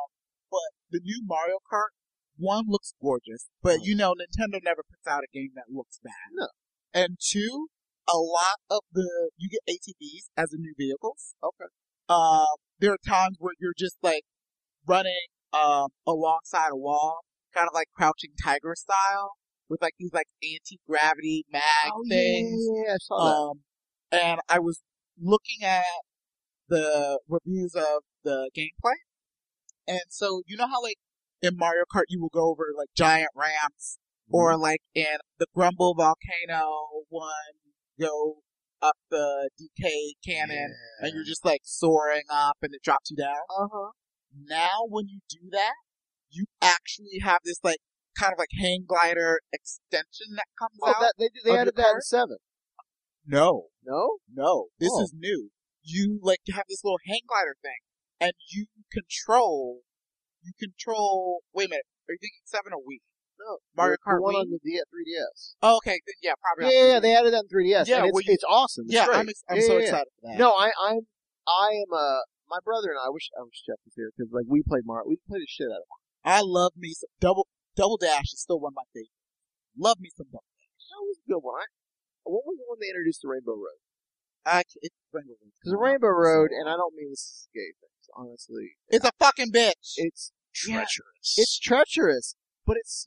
[SPEAKER 8] but the new Mario Kart, one, looks gorgeous, but you know, Nintendo never puts out a game that looks bad.
[SPEAKER 7] No.
[SPEAKER 8] And two, a lot of the, you get A T Vs as the new vehicles.
[SPEAKER 7] Okay.
[SPEAKER 8] Um, there are times where you're just like running, um, alongside a wall, kind of like Crouching Tiger style, with like these like anti-gravity mag
[SPEAKER 7] Oh,
[SPEAKER 8] things.
[SPEAKER 7] yeah, yeah, I saw that.
[SPEAKER 8] Um, and I was looking at the reviews of the gameplay. And so, you know how like in Mario Kart you will go over like giant ramps, or like in the Grumble Volcano one, go up the D K cannon,
[SPEAKER 7] Yeah.
[SPEAKER 8] and you're just like soaring up and it drops you down.
[SPEAKER 7] Uh-huh.
[SPEAKER 8] Now when you do that, you actually have this like kind of like hang glider extension that comes
[SPEAKER 7] Oh,
[SPEAKER 8] out.
[SPEAKER 7] that, they, they
[SPEAKER 8] of
[SPEAKER 7] added
[SPEAKER 8] your
[SPEAKER 7] that in
[SPEAKER 8] cart?
[SPEAKER 7] seven.
[SPEAKER 8] No.
[SPEAKER 7] No?
[SPEAKER 8] No, this
[SPEAKER 7] Oh.
[SPEAKER 8] is new. You like have this little hang glider thing, and you control. You control. Wait a minute. Are you thinking seven or Wii?
[SPEAKER 7] No.
[SPEAKER 8] Mario
[SPEAKER 7] the,
[SPEAKER 8] Kart
[SPEAKER 7] the one
[SPEAKER 8] Wii?
[SPEAKER 7] on the D- three D S.
[SPEAKER 8] Oh, okay, then yeah, probably.
[SPEAKER 7] Yeah,
[SPEAKER 8] not
[SPEAKER 7] yeah,
[SPEAKER 8] three D S.
[SPEAKER 7] they added that in three D S.
[SPEAKER 8] Yeah,
[SPEAKER 7] and it's,
[SPEAKER 8] well, you-
[SPEAKER 7] it's awesome. It's
[SPEAKER 8] yeah,
[SPEAKER 7] great.
[SPEAKER 8] I'm ex- I'm
[SPEAKER 7] Yeah,
[SPEAKER 8] so
[SPEAKER 7] yeah, yeah.
[SPEAKER 8] excited for that.
[SPEAKER 7] No, I, I'm, I am, uh, my brother and I, I wish, I wish Jeff was here, because, like, we played Mario, we played the shit out of Mario.
[SPEAKER 8] I love me some double double dash is still one of my favorites. Love me some double dash.
[SPEAKER 7] That was a good one. I, what was the one they introduced to Rainbow Road?
[SPEAKER 8] I, it's Rainbow Road.
[SPEAKER 7] Because Rainbow Road, and I don't mean this is gay things, honestly.
[SPEAKER 8] It's a fucking bitch.
[SPEAKER 7] It's
[SPEAKER 9] Treacherous.
[SPEAKER 7] Yeah, it's treacherous, but it's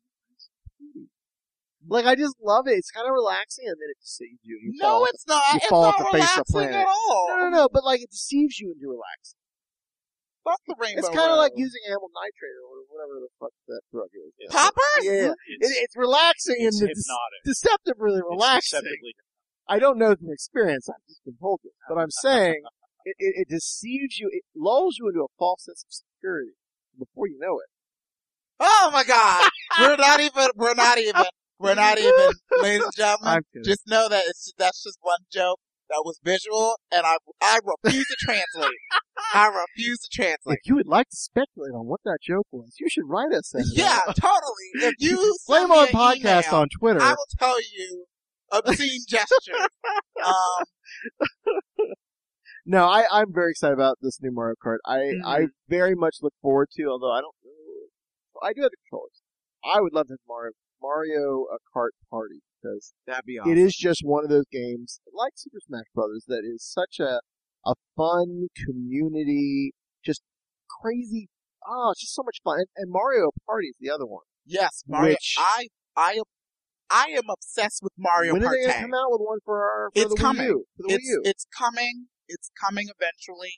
[SPEAKER 7] like I just love it. It's kind of relaxing, and then it deceives you. you fall
[SPEAKER 8] no,
[SPEAKER 7] off
[SPEAKER 8] it's not.
[SPEAKER 7] you
[SPEAKER 8] It's
[SPEAKER 7] fall
[SPEAKER 8] not
[SPEAKER 7] off the face of the
[SPEAKER 8] relaxing
[SPEAKER 7] planet.
[SPEAKER 8] at all.
[SPEAKER 7] the, no, no, no. But like it deceives you into relaxing.
[SPEAKER 8] Fuck the Rainbow
[SPEAKER 7] It's kind of
[SPEAKER 8] Road.
[SPEAKER 7] like using amyl nitrate or whatever the fuck that drug is.
[SPEAKER 9] Yeah.
[SPEAKER 8] poppers.
[SPEAKER 7] Yeah,
[SPEAKER 9] It's,
[SPEAKER 7] it, it's relaxing
[SPEAKER 9] it's
[SPEAKER 7] and it's
[SPEAKER 9] hypnotic.
[SPEAKER 7] deceptively
[SPEAKER 9] It's
[SPEAKER 7] relaxing.
[SPEAKER 9] deceptively
[SPEAKER 7] I don't know from experience. I've just been told this, but I'm saying it, it, it deceives you. It lulls you into a false sense of security before you know it.
[SPEAKER 8] Oh my god. We're not even. We're not even. We're not even, ladies and gentlemen.
[SPEAKER 7] I'm kidding.
[SPEAKER 8] Just know that it's that's just one joke that was visual, and I I refuse to translate. I refuse to translate.
[SPEAKER 7] If you would like to speculate on what that joke was, you should write us at
[SPEAKER 8] Yeah, totally. If you
[SPEAKER 7] Flame
[SPEAKER 8] send me
[SPEAKER 7] on
[SPEAKER 8] an
[SPEAKER 7] Podcast
[SPEAKER 8] email,
[SPEAKER 7] on Twitter.
[SPEAKER 8] I will tell you obscene gestures. Um,
[SPEAKER 7] No, I, I'm very excited about this new Mario Kart. I,
[SPEAKER 8] Mhm.
[SPEAKER 7] I very much look forward to, although I don't I do have the controllers. I would love to have Mario, Mario uh, Kart Party, because
[SPEAKER 8] that'd be awesome.
[SPEAKER 7] it is just one of those games, like Super Smash Brothers, that is such a, a fun community, just crazy, oh, it's just so much fun. And, and Mario Party is the other one.
[SPEAKER 8] Yes, Mario.
[SPEAKER 7] Which-
[SPEAKER 8] I I am I am obsessed with Mario
[SPEAKER 7] when are
[SPEAKER 8] Kart
[SPEAKER 7] they going to
[SPEAKER 8] Tag.
[SPEAKER 7] come out with one for our, for
[SPEAKER 8] It's
[SPEAKER 7] the
[SPEAKER 8] coming.
[SPEAKER 7] Wii U? For the
[SPEAKER 8] It's
[SPEAKER 7] Wii U.
[SPEAKER 8] it's coming. It's coming eventually.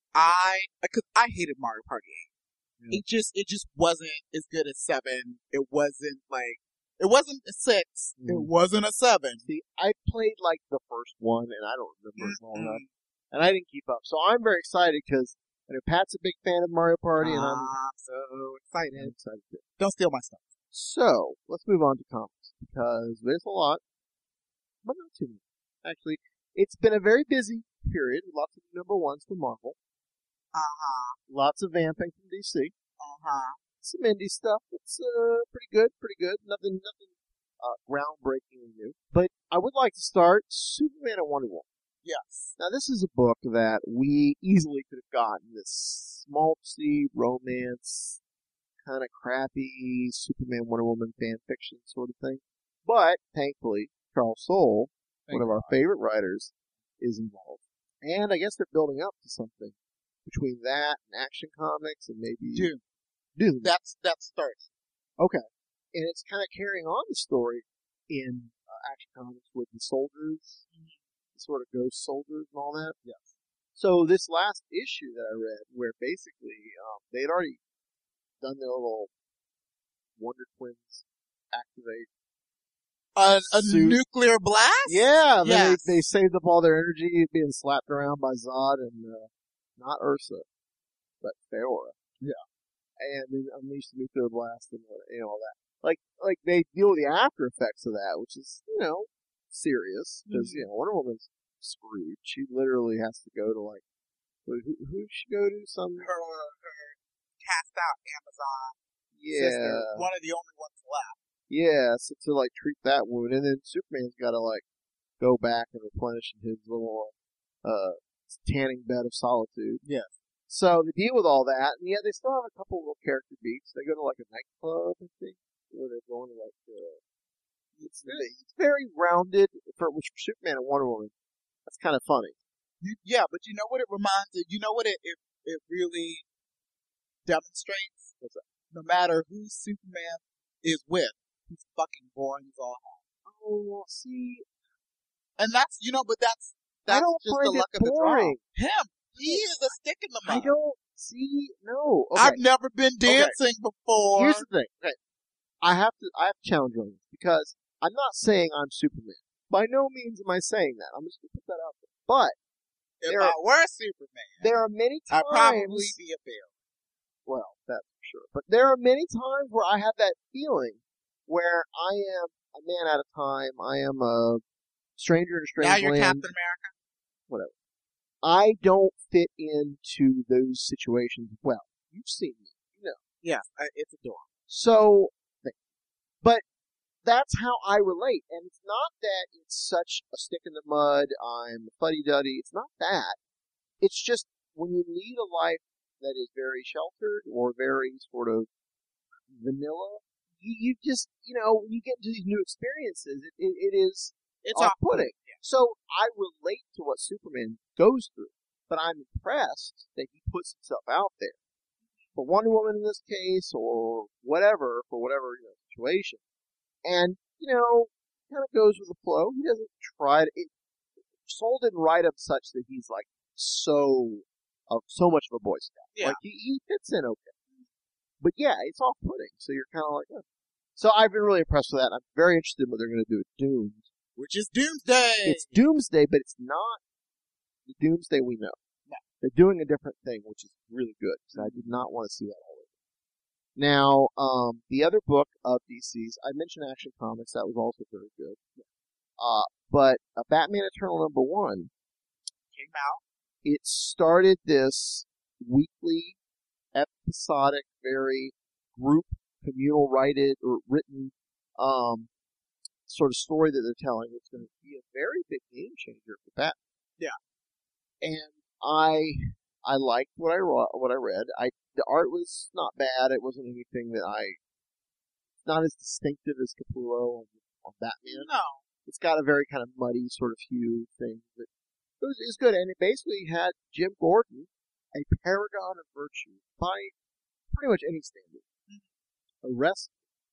[SPEAKER 8] I because I hated Mario Party eight.
[SPEAKER 7] Yeah.
[SPEAKER 8] It just it just wasn't as good as seven. It wasn't like it wasn't a six. It
[SPEAKER 7] Mm.
[SPEAKER 8] wasn't a seven.
[SPEAKER 7] See, I played like the first one, and I don't remember it well
[SPEAKER 8] Mm-mm.
[SPEAKER 7] enough, and I didn't keep up. So I'm very excited because I know Pat's a big fan of Mario Party, and I'm,
[SPEAKER 8] I'm so
[SPEAKER 7] I'm
[SPEAKER 8] excited.
[SPEAKER 7] excited too.
[SPEAKER 8] Don't steal my stuff.
[SPEAKER 7] So let's move on to comics because there's a lot, but not too many. Actually, it's been a very busy period. Lots of number ones from Marvel,
[SPEAKER 8] Uh huh.
[SPEAKER 7] lots of vamping from D C,
[SPEAKER 8] Uh huh.
[SPEAKER 7] some indie stuff. It's uh, pretty good, pretty good. Nothing, nothing uh, groundbreaking new. But I would like to start Superman and Wonder Woman.
[SPEAKER 8] Yes.
[SPEAKER 7] Now, this is a book that we easily could have gotten, this schmaltzy romance, kind of crappy Superman Wonder Woman fan fiction sort of thing. But, thankfully, Charles Soule,
[SPEAKER 8] Thank
[SPEAKER 7] one of our favorite writers, is involved. And I guess they're building up to something between that and Action Comics and maybe
[SPEAKER 8] Doom.
[SPEAKER 7] Doom.
[SPEAKER 8] That's that starts.
[SPEAKER 7] Okay. And it's kind of carrying on the story in uh, Action Comics with the soldiers, the sort of ghost soldiers and all that.
[SPEAKER 8] Yes.
[SPEAKER 7] So this last issue that I read, where basically um, they had already done their little Wonder Twins activate.
[SPEAKER 8] A, a
[SPEAKER 7] Suit.
[SPEAKER 8] nuclear blast?
[SPEAKER 7] Yeah, they
[SPEAKER 8] Yes.
[SPEAKER 7] they saved up all their energy being slapped around by Zod and uh, not Ursa, but Feora.
[SPEAKER 8] Yeah.
[SPEAKER 7] And then unleashed the nuclear blast and uh, you know all that. Like like they deal with the after effects of that, which is you know serious because
[SPEAKER 8] Mm-hmm.
[SPEAKER 7] you know Wonder Woman's screwed. She literally has to go to like who who who did she go to? Some
[SPEAKER 8] Her, her cast out Amazon
[SPEAKER 7] yeah
[SPEAKER 8] sister. One of the only ones left.
[SPEAKER 7] yeah so to like treat that wound, and then Superman's got to like go back and replenish his little uh tanning bed of solitude.
[SPEAKER 8] Yes.
[SPEAKER 7] So they deal with all that, and yet they still have a couple little character beats. They go to like a nightclub, I think, where they're going to like. Uh, it's, it's very rounded for which for Superman and Wonder Woman. That's kind of funny.
[SPEAKER 8] You, yeah, but you know what it reminds you? You know what it it, it really demonstrates?
[SPEAKER 7] What's that?
[SPEAKER 8] No matter who Superman is with, he's fucking boring as all hell.
[SPEAKER 7] Oh, see,
[SPEAKER 8] and that's you know, but that's
[SPEAKER 7] I
[SPEAKER 8] that's
[SPEAKER 7] don't
[SPEAKER 8] just
[SPEAKER 7] find
[SPEAKER 8] the luck
[SPEAKER 7] it
[SPEAKER 8] of the draw.
[SPEAKER 7] boring.
[SPEAKER 8] Him, he is a stick in the mud.
[SPEAKER 7] I don't see. No, okay.
[SPEAKER 8] I've never been dancing
[SPEAKER 7] okay.
[SPEAKER 8] before.
[SPEAKER 7] Here's the thing. Okay, I have to. I have to challenge you on this because I'm not saying I'm Superman. By no means am I saying that. I'm just gonna put that out there. But
[SPEAKER 8] if
[SPEAKER 7] there
[SPEAKER 8] I
[SPEAKER 7] are,
[SPEAKER 8] were Superman,
[SPEAKER 7] there are many times.
[SPEAKER 8] I'd probably be a bear.
[SPEAKER 7] Well, that's for sure. But there are many times where I have that feeling where I am a man at a time. I am a stranger in a strange
[SPEAKER 8] Now you're
[SPEAKER 7] land.
[SPEAKER 8] Captain America.
[SPEAKER 7] Whatever. I don't fit into those situations well. You've seen me, you know.
[SPEAKER 8] Yes, it's adorable.
[SPEAKER 7] So, but that's how I relate. And it's not that it's such a stick in the mud, I'm fuddy-duddy. It's not that. It's just when you lead a life that is very sheltered or very sort of vanilla, you, you just, you know, when you get into these new experiences, it, it, it is
[SPEAKER 8] it's
[SPEAKER 7] off-putting. Yeah. So I relate to what Superman goes through, but I'm impressed that he puts himself out there. For Wonder Woman in this case, or whatever, for whatever you know, situation. And, you know, kind of goes with the flow. He doesn't try to, it, Soul didn't write him such that he's like so, of so much of a Boy Scout.
[SPEAKER 8] Yeah.
[SPEAKER 7] Like, he, he fits in okay. But yeah, it's off-putting, so you're kind of like, oh. So I've been really impressed with that. I'm very interested in what they're going to do with Dooms.
[SPEAKER 8] Which is Doomsday!
[SPEAKER 7] It's Doomsday, but it's not the Doomsday we know.
[SPEAKER 8] No.
[SPEAKER 7] They're doing a different thing, which is really good, because I did not want to see that all over. Now, um, the other book of D C's, I mentioned Action Comics, that was also very good. Uh, but uh, Batman Eternal number one
[SPEAKER 8] came out.
[SPEAKER 7] It started this weekly, episodic, very group, communal writed or written, um, sort of story that they're telling. It's going to be a very big game changer for Batman.
[SPEAKER 8] Yeah.
[SPEAKER 7] And I, I liked what I wrote, what I read. I, the art was not bad. It wasn't anything that I, not as distinctive as Capullo on, on Batman.
[SPEAKER 8] No.
[SPEAKER 7] It's got a very kind of muddy sort of hue thing, but it was, it was good. And it basically had Jim Gordon, a paragon of virtue by pretty much any standard, arrested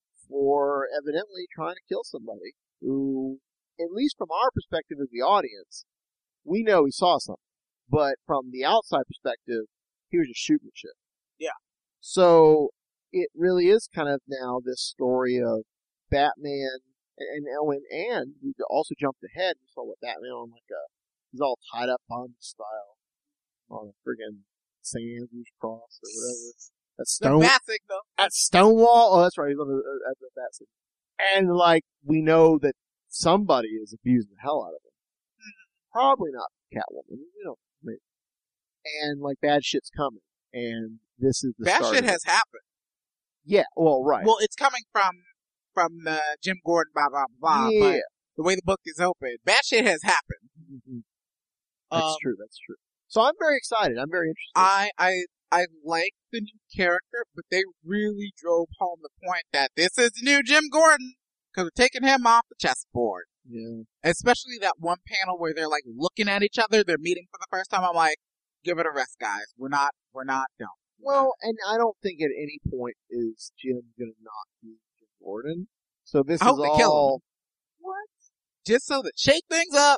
[SPEAKER 7] for evidently trying to kill somebody who, at least from our perspective as the audience, we know he saw something. But from the outside perspective, he was just shooting shit.
[SPEAKER 8] Yeah.
[SPEAKER 7] So it really is kind of now this story of Batman and Ellen, and we also jumped ahead. We saw what Batman on like a, he's all tied up on style on a friggin' Saint Andrew's cross or whatever. That stone.
[SPEAKER 8] The bat signal.
[SPEAKER 7] At Stonewall. Oh, that's right. He's on the, uh, at the bat signal. And like we know that somebody is abusing the hell out of him. Mm-hmm. Probably not Catwoman. You know. Maybe. And like bad shit's coming, and this is the
[SPEAKER 8] bad
[SPEAKER 7] start
[SPEAKER 8] shit
[SPEAKER 7] of
[SPEAKER 8] has
[SPEAKER 7] it.
[SPEAKER 8] happened.
[SPEAKER 7] Yeah. Well, right.
[SPEAKER 8] Well, it's coming from from uh, Jim Gordon, blah blah blah.
[SPEAKER 7] Yeah.
[SPEAKER 8] But the way the book is open, bad shit has happened.
[SPEAKER 7] Mm-hmm. That's
[SPEAKER 8] um,
[SPEAKER 7] true. That's true. So I'm very excited. I'm very interested.
[SPEAKER 8] I I I like the new character, but they really drove home the point that this is the new Jim Gordon because we're taking him off the chessboard.
[SPEAKER 7] Yeah.
[SPEAKER 8] Especially that one panel where they're like looking at each other, they're meeting for the first time. I'm like, give it a rest, guys. We're not, we're not done.
[SPEAKER 7] Well, and I don't think at any point is Jim gonna not be Jim Gordon. So this
[SPEAKER 8] I hope
[SPEAKER 7] is
[SPEAKER 8] they
[SPEAKER 7] all.
[SPEAKER 8] Kill him.
[SPEAKER 7] What?
[SPEAKER 8] Just so that shake things up.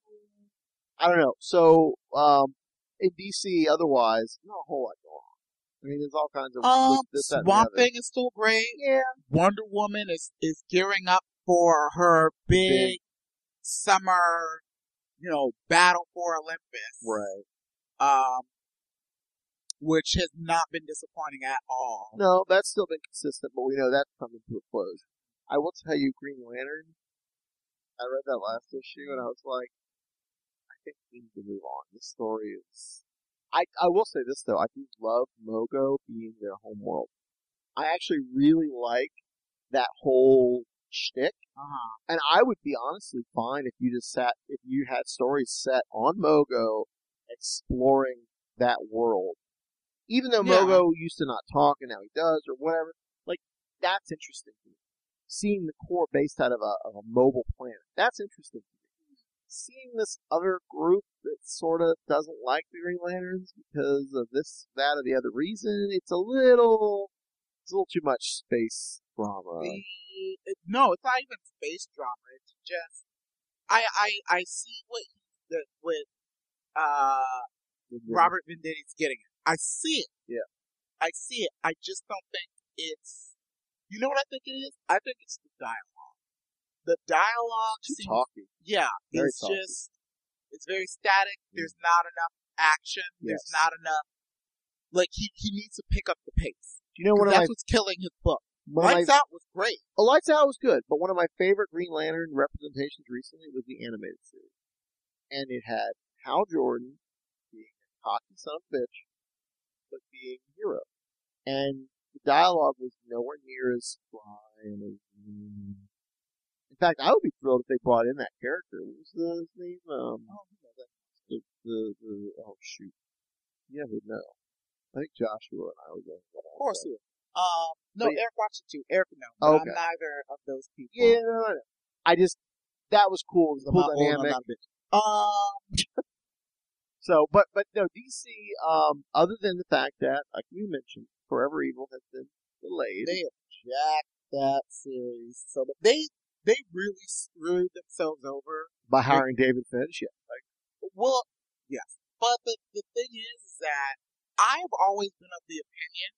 [SPEAKER 7] I don't know. So, um, in D C, otherwise, not a whole lot going on. I mean, there's all kinds of
[SPEAKER 8] Um,
[SPEAKER 7] this, that,
[SPEAKER 8] Swamp
[SPEAKER 7] and the other.
[SPEAKER 8] Thing is still great.
[SPEAKER 7] Yeah.
[SPEAKER 8] Wonder Woman is is gearing up for her big,
[SPEAKER 7] Big.
[SPEAKER 8] summer, you know, battle for Olympus.
[SPEAKER 7] Right.
[SPEAKER 8] Um, which has not been disappointing at all.
[SPEAKER 7] No, that's still been consistent, but we know that's coming to a close. I will tell you, Green Lantern, I read that last issue and I was like, I think we need to move on. This story is... I, I will say this though, I do love Mogo being their homeworld. I actually really like that whole shtick.
[SPEAKER 8] Uh-huh.
[SPEAKER 7] And I would be honestly fine if you just sat, if you had stories set on Mogo exploring that world Even though
[SPEAKER 8] Yeah.
[SPEAKER 7] Mogo used to not talk and now he does or whatever, like, that's interesting to me. Seeing the core based out of a, of a mobile planet, that's interesting to me. Seeing this other group that sort of doesn't like the Green Lanterns because of this, that, or the other reason, it's a little, it's a little too much space drama.
[SPEAKER 8] The, it, no, it's not even space drama. It's just I I I see what he, the, what uh Robert Venditti's getting at. I see it.
[SPEAKER 7] Yeah.
[SPEAKER 8] I see it. I just don't think it's. You know what I think it is? I think it's the dialogue. The dialogue
[SPEAKER 7] Too
[SPEAKER 8] seems,
[SPEAKER 7] talky.
[SPEAKER 8] yeah,
[SPEAKER 7] Very
[SPEAKER 8] it's
[SPEAKER 7] talky.
[SPEAKER 8] just it's very static. There's not enough action. There's
[SPEAKER 7] Yes.
[SPEAKER 8] not enough. Like he he needs to pick up the pace.
[SPEAKER 7] Do you know
[SPEAKER 8] 'Cause
[SPEAKER 7] one of
[SPEAKER 8] that's
[SPEAKER 7] my
[SPEAKER 8] what's killing his book.
[SPEAKER 7] one of my
[SPEAKER 8] Lights Out was great.
[SPEAKER 7] Oh, Lights Out was good, but one of my favorite Green Lantern representations recently was the animated series. And it had Hal Jordan being a cocky son of a bitch, but being a hero. And the dialogue was nowhere near as dry and as... In fact, I would be thrilled if they brought in that character. What was the, his name? Um, the, the, the, oh, shoot. You never know. I think Joshua and I were going to
[SPEAKER 8] Of course he would. Um, no,
[SPEAKER 7] But-
[SPEAKER 8] Eric watched it too. Eric would know. But
[SPEAKER 7] Okay.
[SPEAKER 8] I'm neither of those people.
[SPEAKER 7] Yeah, no, no, no. I just, that was cool. It was a
[SPEAKER 8] I'm
[SPEAKER 7] cool
[SPEAKER 8] not old, I'm
[SPEAKER 7] dynamic.
[SPEAKER 8] not a bitch. Um,
[SPEAKER 7] So, but, but no, D C, um, other than the fact that, like we mentioned, Forever Evil has been delayed.
[SPEAKER 8] they have jacked that series. So but they they really screwed themselves over.
[SPEAKER 7] by hiring David Finch, yeah. Like,
[SPEAKER 8] Well, yes. But the, the thing is, is that I've always been of the opinion,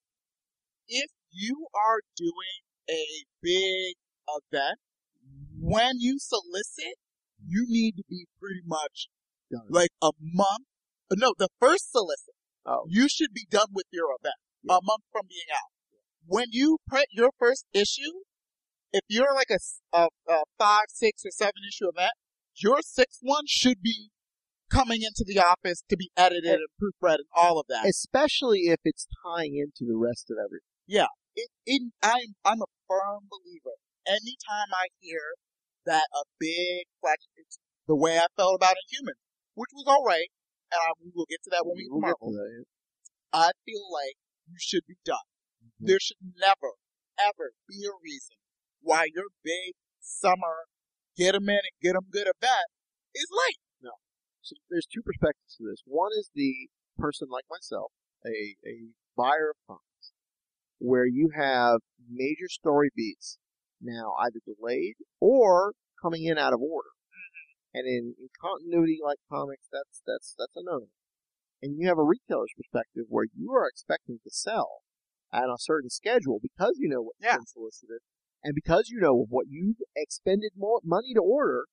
[SPEAKER 8] if you are doing a big event, when you solicit, you need to be pretty much
[SPEAKER 7] done.
[SPEAKER 8] like a month. No, the first solicit,
[SPEAKER 7] Oh,
[SPEAKER 8] you should be done with your event
[SPEAKER 7] Yeah.
[SPEAKER 8] a month from being out. When you print your first issue, if you're like a, s- a, a five, six, or seven issue event, your sixth one should be coming into the office to be edited and proofread and all of that.
[SPEAKER 7] especially if it's tying into the rest of everything.
[SPEAKER 8] It, it, I'm, I'm a firm believer. Anytime I hear that a big flash, it's the way I felt about Inhumans, which was alright, and I, we will get to that when we
[SPEAKER 7] We'll
[SPEAKER 8] come
[SPEAKER 7] get
[SPEAKER 8] out.
[SPEAKER 7] to that,
[SPEAKER 8] I feel like you should be done.
[SPEAKER 7] Mhm.
[SPEAKER 8] There should never, ever be a reason why your big summer get 'em in and get 'em good event is late.
[SPEAKER 7] So there's two perspectives to this. One is the person like myself, a, a buyer of comics, where you have major story beats now either delayed or coming in out of order. And in, in continuity like comics, that's that's that's a no-no. And you have a retailer's perspective where you are expecting to sell at a certain schedule because you know what's
[SPEAKER 8] Yeah.
[SPEAKER 7] been solicited and because you know what you've expended more money to order,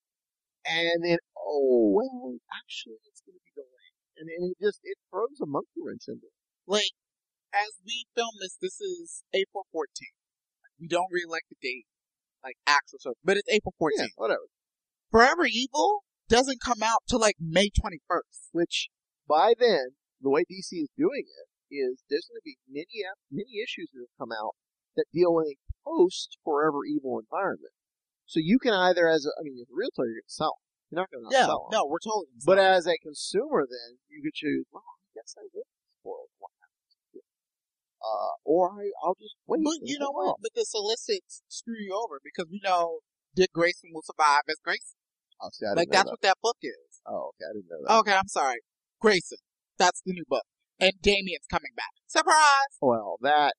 [SPEAKER 7] and then oh well, actually it's going to be delayed, and then it just it throws a monkey wrench into it.
[SPEAKER 8] Like, as we film this, this is April fourteenth. We don't really like the date, like actual stuff, but it's April
[SPEAKER 7] Yeah,
[SPEAKER 8] fourteenth.
[SPEAKER 7] whatever.
[SPEAKER 8] Forever Evil doesn't come out till like May twenty-first.
[SPEAKER 7] Which by then, the way D C is doing it is there's going to be many ep- many issues that have come out that deal in a post Forever Evil environment. So you can either, as a, I mean, as a realtor, you're going to sell 'em. You're not going to
[SPEAKER 8] Yeah,
[SPEAKER 7] sell 'em.
[SPEAKER 8] no, we're totally.
[SPEAKER 7] But as a consumer, then you could choose. Well, I guess I will spoil what happens. here. Uh, or I, I'll just wait.
[SPEAKER 8] But
[SPEAKER 7] and
[SPEAKER 8] you know
[SPEAKER 7] hold
[SPEAKER 8] what?
[SPEAKER 7] off.
[SPEAKER 8] But the solicits screw you over because we know Dick Grayson will survive as Grayson.
[SPEAKER 7] Oh, see, I didn't
[SPEAKER 8] Like
[SPEAKER 7] know
[SPEAKER 8] that's
[SPEAKER 7] that.
[SPEAKER 8] what that book is.
[SPEAKER 7] Oh, okay, I didn't know that.
[SPEAKER 8] Okay, I'm sorry. Grayson. That's the new book. And Damien's coming back. Surprise!
[SPEAKER 7] Well, that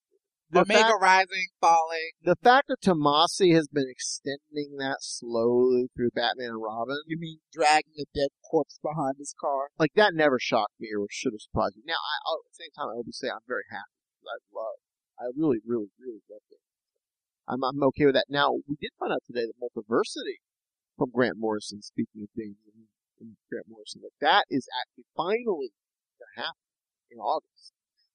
[SPEAKER 7] the
[SPEAKER 8] Omega
[SPEAKER 7] fact,
[SPEAKER 8] Rising, falling.
[SPEAKER 7] the fact that Tomasi has been extending that slowly through Batman and Robin,
[SPEAKER 8] You mean dragging a dead corpse behind his car?
[SPEAKER 7] like that never shocked me or should have surprised me. Now, I, I'll, at the same time, I will say I'm very happy because I love, I really, really, really love it. I'm, I'm okay with that. Now, we did find out today that Multiversity from Grant Morrison, speaking of things in, in Grant Morrison, that that is actually finally going to happen in August.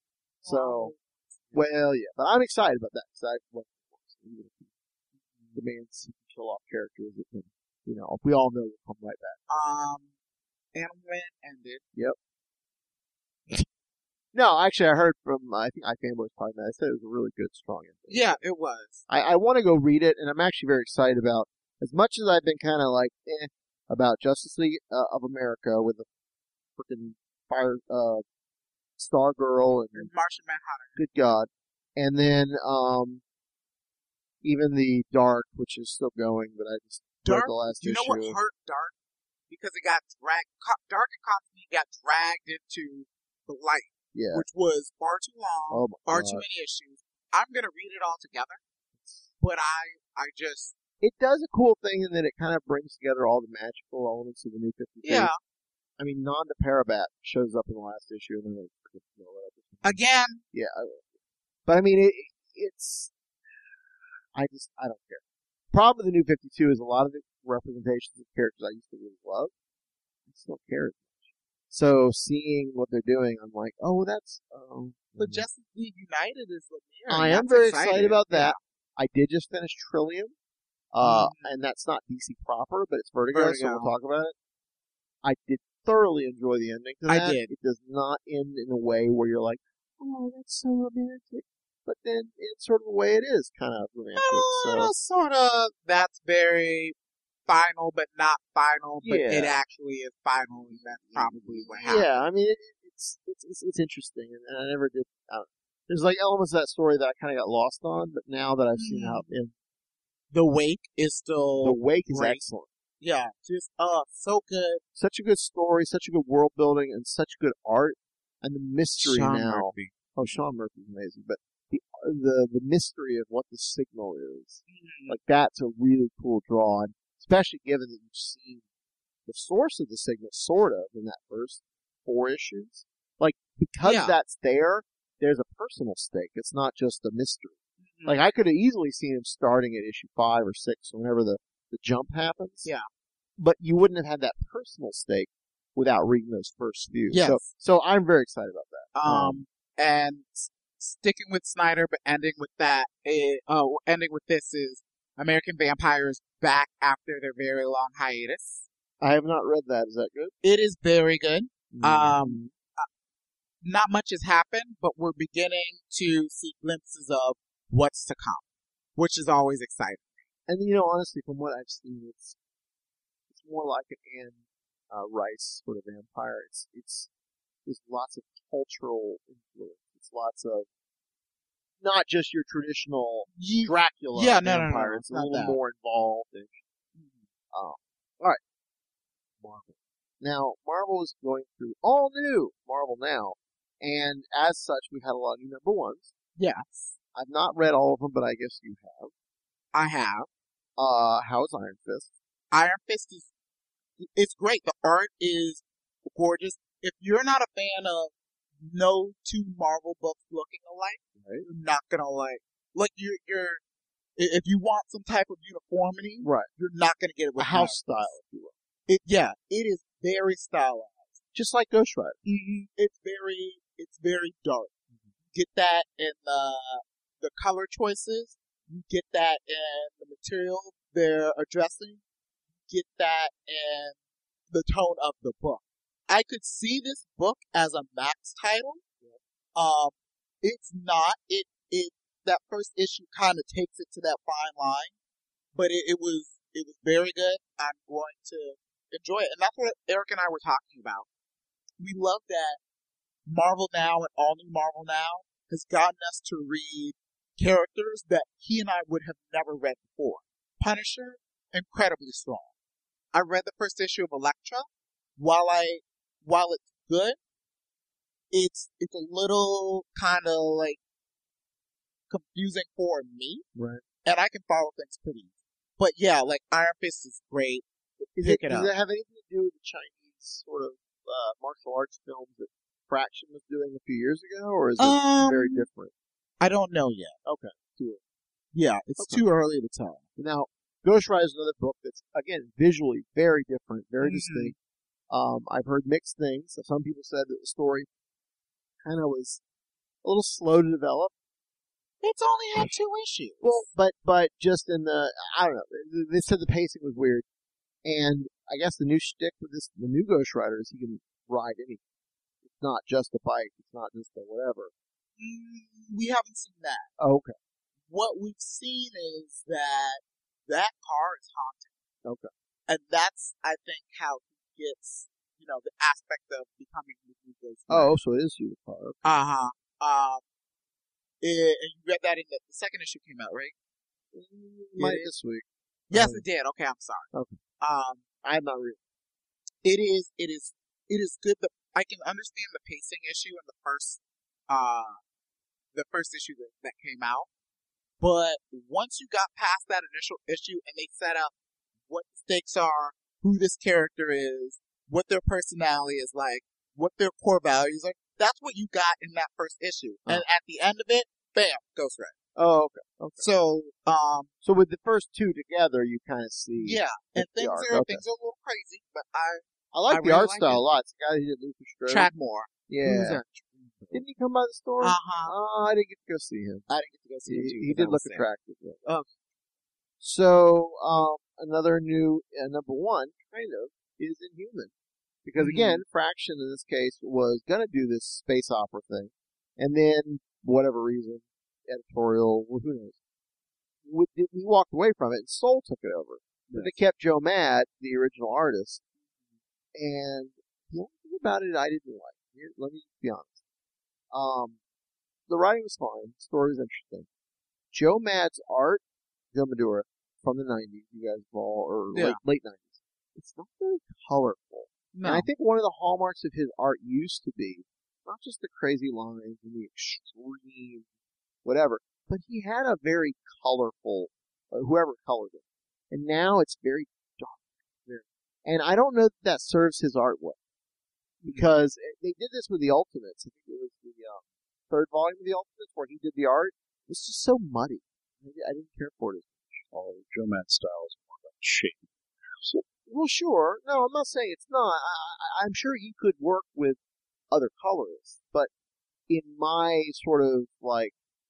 [SPEAKER 7] So, well, yeah, but I'm excited about that because I love Morrison. Even if he demands he can kill off characters that can, you know, we all know will come right back.
[SPEAKER 8] Um, Animal Man ended.
[SPEAKER 7] No, actually, I heard from, I think iFanboys probably mad. I said it was a really good, strong ending.
[SPEAKER 8] Yeah, it was.
[SPEAKER 7] I, I want to go read it, and I'm actually very excited about, as much as I've been kind of like, eh, about Justice League uh, of America with the freaking fire, uh, Stargirl and,
[SPEAKER 8] And Martian Manhunter.
[SPEAKER 7] good God. And then, um, even the Dark, which is still going, but I just read
[SPEAKER 8] Dark,
[SPEAKER 7] the last
[SPEAKER 8] you know
[SPEAKER 7] issue.
[SPEAKER 8] what hurt Dark? Because it got dragged, Co- Dark and Constantine got dragged into the light,
[SPEAKER 7] Yeah.
[SPEAKER 8] which was far too long,
[SPEAKER 7] Oh my
[SPEAKER 8] far
[SPEAKER 7] God.
[SPEAKER 8] too many issues. I'm gonna read it all together, but I, I just,
[SPEAKER 7] It does a cool thing in that it kind of brings together all the magical elements of the New fifty-two.
[SPEAKER 8] yeah.
[SPEAKER 7] I mean, Nanda Parbat shows up in the last issue, and then they forget to know what it is.
[SPEAKER 8] Again,
[SPEAKER 7] Yeah, I will. But I mean, it, it's. I just, I don't care. Problem with the New fifty-two is a lot of the representations of characters I used to really love. I just don't care as much. So seeing what they're doing, I'm like, oh, that's. Um,
[SPEAKER 8] but Justice League United is Lemire.
[SPEAKER 7] I
[SPEAKER 8] and
[SPEAKER 7] am
[SPEAKER 8] that's
[SPEAKER 7] very
[SPEAKER 8] exciting.
[SPEAKER 7] excited about that.
[SPEAKER 8] Yeah.
[SPEAKER 7] I did just finish Trillium, uh,
[SPEAKER 8] Mhm.
[SPEAKER 7] and that's not D C proper, but it's Vertigo, so
[SPEAKER 8] Vertigo.
[SPEAKER 7] we'll talk about it. I did thoroughly enjoy the ending to
[SPEAKER 8] I
[SPEAKER 7] that.
[SPEAKER 8] did.
[SPEAKER 7] It does not end in a way where you're like, oh, that's so romantic. But then, in sort of a way, it is kind of romantic.
[SPEAKER 8] Uh,
[SPEAKER 7] So,
[SPEAKER 8] sort of. That's very final, but not final. But
[SPEAKER 7] Yeah.
[SPEAKER 8] it actually is final, and that's probably what happened.
[SPEAKER 7] yeah, I mean, it, it's, it's it's it's interesting, and, and I never did. I don't, there's like elements of that story that I kind of got lost on, but now that I've seen how it,
[SPEAKER 8] The Wake is still
[SPEAKER 7] the wake is
[SPEAKER 8] great.
[SPEAKER 7] excellent.
[SPEAKER 8] Yeah, just uh, so good.
[SPEAKER 7] Such a good story, such a good world building, and such good art, and the mystery
[SPEAKER 8] Sean
[SPEAKER 7] now.
[SPEAKER 8] Murphy.
[SPEAKER 7] Oh, Sean Murphy's amazing, but the the the mystery of what the signal is,
[SPEAKER 8] Mm-hmm.
[SPEAKER 7] like that's a really cool draw, and especially given that you've seen the source of the signal, sort of, in that first four issues. Like because
[SPEAKER 8] Yeah.
[SPEAKER 7] that's there, there's a personal stake. It's not just a mystery.
[SPEAKER 8] Mhm.
[SPEAKER 7] Like I could have easily seen him starting at issue five or six, whenever the the jump happens.
[SPEAKER 8] Yeah.
[SPEAKER 7] But you wouldn't have had that personal stake without reading those first few.
[SPEAKER 8] Yes.
[SPEAKER 7] So, so I'm very excited about that.
[SPEAKER 8] Um, and s- sticking with Snyder, but ending with that, eh, oh, ending with this is American Vampires back after their very long hiatus.
[SPEAKER 7] I have not read that. Is that good?
[SPEAKER 8] It is very good.
[SPEAKER 7] Mm-hmm.
[SPEAKER 8] Um, uh, not much has happened, but we're beginning to see glimpses of what's to come, which is always exciting.
[SPEAKER 7] And you know, honestly, from what I've seen, it's it's more like an Anne uh, Rice sort of vampire. It's it's there's lots of cultural influence. It's lots of not just your traditional Dracula
[SPEAKER 8] yeah, no, no, no,
[SPEAKER 7] vampire.
[SPEAKER 8] no,
[SPEAKER 7] It's a
[SPEAKER 8] not
[SPEAKER 7] little
[SPEAKER 8] that.
[SPEAKER 7] more involved. And, um, all right, Marvel. Now, Marvel is going through all new Marvel now, and as such, we've had a lot of new number ones.
[SPEAKER 8] Yes,
[SPEAKER 7] I've not read all of them, but I guess you have.
[SPEAKER 8] I have.
[SPEAKER 7] Uh, how's Iron Fist?
[SPEAKER 8] Iron Fist is, it's great. The art is gorgeous. If you're not a fan of no two Marvel books looking alike,
[SPEAKER 7] Right.
[SPEAKER 8] you're not gonna like, like you're, you're, i- if you want some type of uniformity,
[SPEAKER 7] Right.
[SPEAKER 8] you're not gonna get it
[SPEAKER 7] A
[SPEAKER 8] with
[SPEAKER 7] house
[SPEAKER 8] Iron
[SPEAKER 7] style, if you will.
[SPEAKER 8] Fist. It, yeah, it is very stylized.
[SPEAKER 7] Just like Ghost Rider.
[SPEAKER 8] Mm-hmm. It's very, it's very dark. You get that in the, the color choices. You get that in the material they're addressing. You get that in the tone of the book. I could see this book as a Max title. Um, it's not. It, it, that first issue kind of takes it to that fine line, but it, it was, it was very good. I'm going to enjoy it. And that's what Eric and I were talking about. We love that Marvel Now and All New Marvel Now has gotten us to read characters that he and I would have never read before. Punisher, incredibly strong. I read the first issue of Elektra. While I, while it's good, it's, it's a little kind of like confusing for me.
[SPEAKER 7] Right.
[SPEAKER 8] And I can follow things pretty easy. But yeah, like Iron Fist is great.
[SPEAKER 7] Is
[SPEAKER 8] Pick
[SPEAKER 7] it,
[SPEAKER 8] it
[SPEAKER 7] does
[SPEAKER 8] up.
[SPEAKER 7] it have anything to do with the Chinese sort of uh, martial arts films that Fraction was doing a few years ago, or is it
[SPEAKER 8] Um,
[SPEAKER 7] very different?
[SPEAKER 8] I don't know yet.
[SPEAKER 7] Okay. Too
[SPEAKER 8] Yeah, it's
[SPEAKER 7] Okay.
[SPEAKER 8] too early to tell.
[SPEAKER 7] Now, Ghost Rider is another book that's, again, visually very different, very
[SPEAKER 8] Mhm.
[SPEAKER 7] distinct. Um, I've heard mixed things. Some people said that the story kind of was a little slow to develop.
[SPEAKER 8] It's only had two issues.
[SPEAKER 7] Well, but but just in the I don't know. They said the pacing was weird, and I guess the new shtick with this the new Ghost Rider is he can ride anything. It's not just a bike. It's not just a whatever.
[SPEAKER 8] Mm, we haven't seen that.
[SPEAKER 7] Oh, okay.
[SPEAKER 8] What we've seen is that that car is haunted.
[SPEAKER 7] Okay.
[SPEAKER 8] And that's, I think, how he gets, you know, the aspect of becoming the new goes.
[SPEAKER 7] Oh, so it is Hugh Carr.
[SPEAKER 8] Uh huh. Um, it, and you read that in the, the second issue came out, right?
[SPEAKER 7] Might
[SPEAKER 8] It
[SPEAKER 7] this week.
[SPEAKER 8] Yes,
[SPEAKER 7] Um,
[SPEAKER 8] it did. Okay, I'm sorry.
[SPEAKER 7] Okay.
[SPEAKER 8] Um,
[SPEAKER 7] I have not read.
[SPEAKER 8] it is, it is, it is good. The, I can understand the pacing issue in the first, uh, the first issue that, that came out. But once you got past that initial issue and they set up what the stakes are, who this character is, what their personality is like, what their core values are, that's what you got in that first issue.
[SPEAKER 7] Oh.
[SPEAKER 8] And at the end of it, bam, Ghost Rider.
[SPEAKER 7] Oh, okay. Okay.
[SPEAKER 8] So, um,
[SPEAKER 7] So with the first two together, you kind of see.
[SPEAKER 8] yeah, and
[SPEAKER 7] the
[SPEAKER 8] things
[SPEAKER 7] arc.
[SPEAKER 8] are
[SPEAKER 7] Okay.
[SPEAKER 8] things are a little crazy, but I
[SPEAKER 7] I like
[SPEAKER 8] I
[SPEAKER 7] the
[SPEAKER 8] really
[SPEAKER 7] art
[SPEAKER 8] like
[SPEAKER 7] style
[SPEAKER 8] it.
[SPEAKER 7] a lot. It's the guy who did Luther Strode.
[SPEAKER 8] Chad Moore.
[SPEAKER 7] Yeah.
[SPEAKER 8] Who's that?
[SPEAKER 7] Didn't he come by the store?
[SPEAKER 8] Uh huh.
[SPEAKER 7] Oh, I didn't get to go see him.
[SPEAKER 8] I didn't get to go see
[SPEAKER 7] He,
[SPEAKER 8] him too.
[SPEAKER 7] he
[SPEAKER 8] 'cause I
[SPEAKER 7] did
[SPEAKER 8] was
[SPEAKER 7] look
[SPEAKER 8] sick.
[SPEAKER 7] attractive. Though.
[SPEAKER 8] Okay.
[SPEAKER 7] So, um, another new uh, number one, kind of, is Inhuman. Because
[SPEAKER 8] Mhm.
[SPEAKER 7] again, Fraction in this case was gonna do this space opera thing, and then whatever reason, editorial, well, who knows, we, we walked away from it, and Soul took it over. But they kept Joe Mad, the original artist, and the only thing about it I didn't like. Here, let me be honest. Um, the writing was fine, the story was interesting. Joe Mad's art, Joe Madura, from the nineties, you guys have all, or
[SPEAKER 8] Yeah.
[SPEAKER 7] late, late nineties, it's not very colorful.
[SPEAKER 8] No.
[SPEAKER 7] And I think one of the hallmarks of his art used to be not just the crazy lines and the extreme whatever, but he had a very colorful, uh, whoever colored it. And now it's very dark. Very, and I don't know that that serves his art well. Because they did this with the Ultimates. I think it was the um, third volume of the Ultimates where he did the art. It was just so muddy. I didn't care for it as much.
[SPEAKER 9] Oh, Joe Matt's style is more about shape.
[SPEAKER 7] So, well, sure. No, I'm not saying it's not. I, I, I'm sure he could work with other colorists, but in my sort of like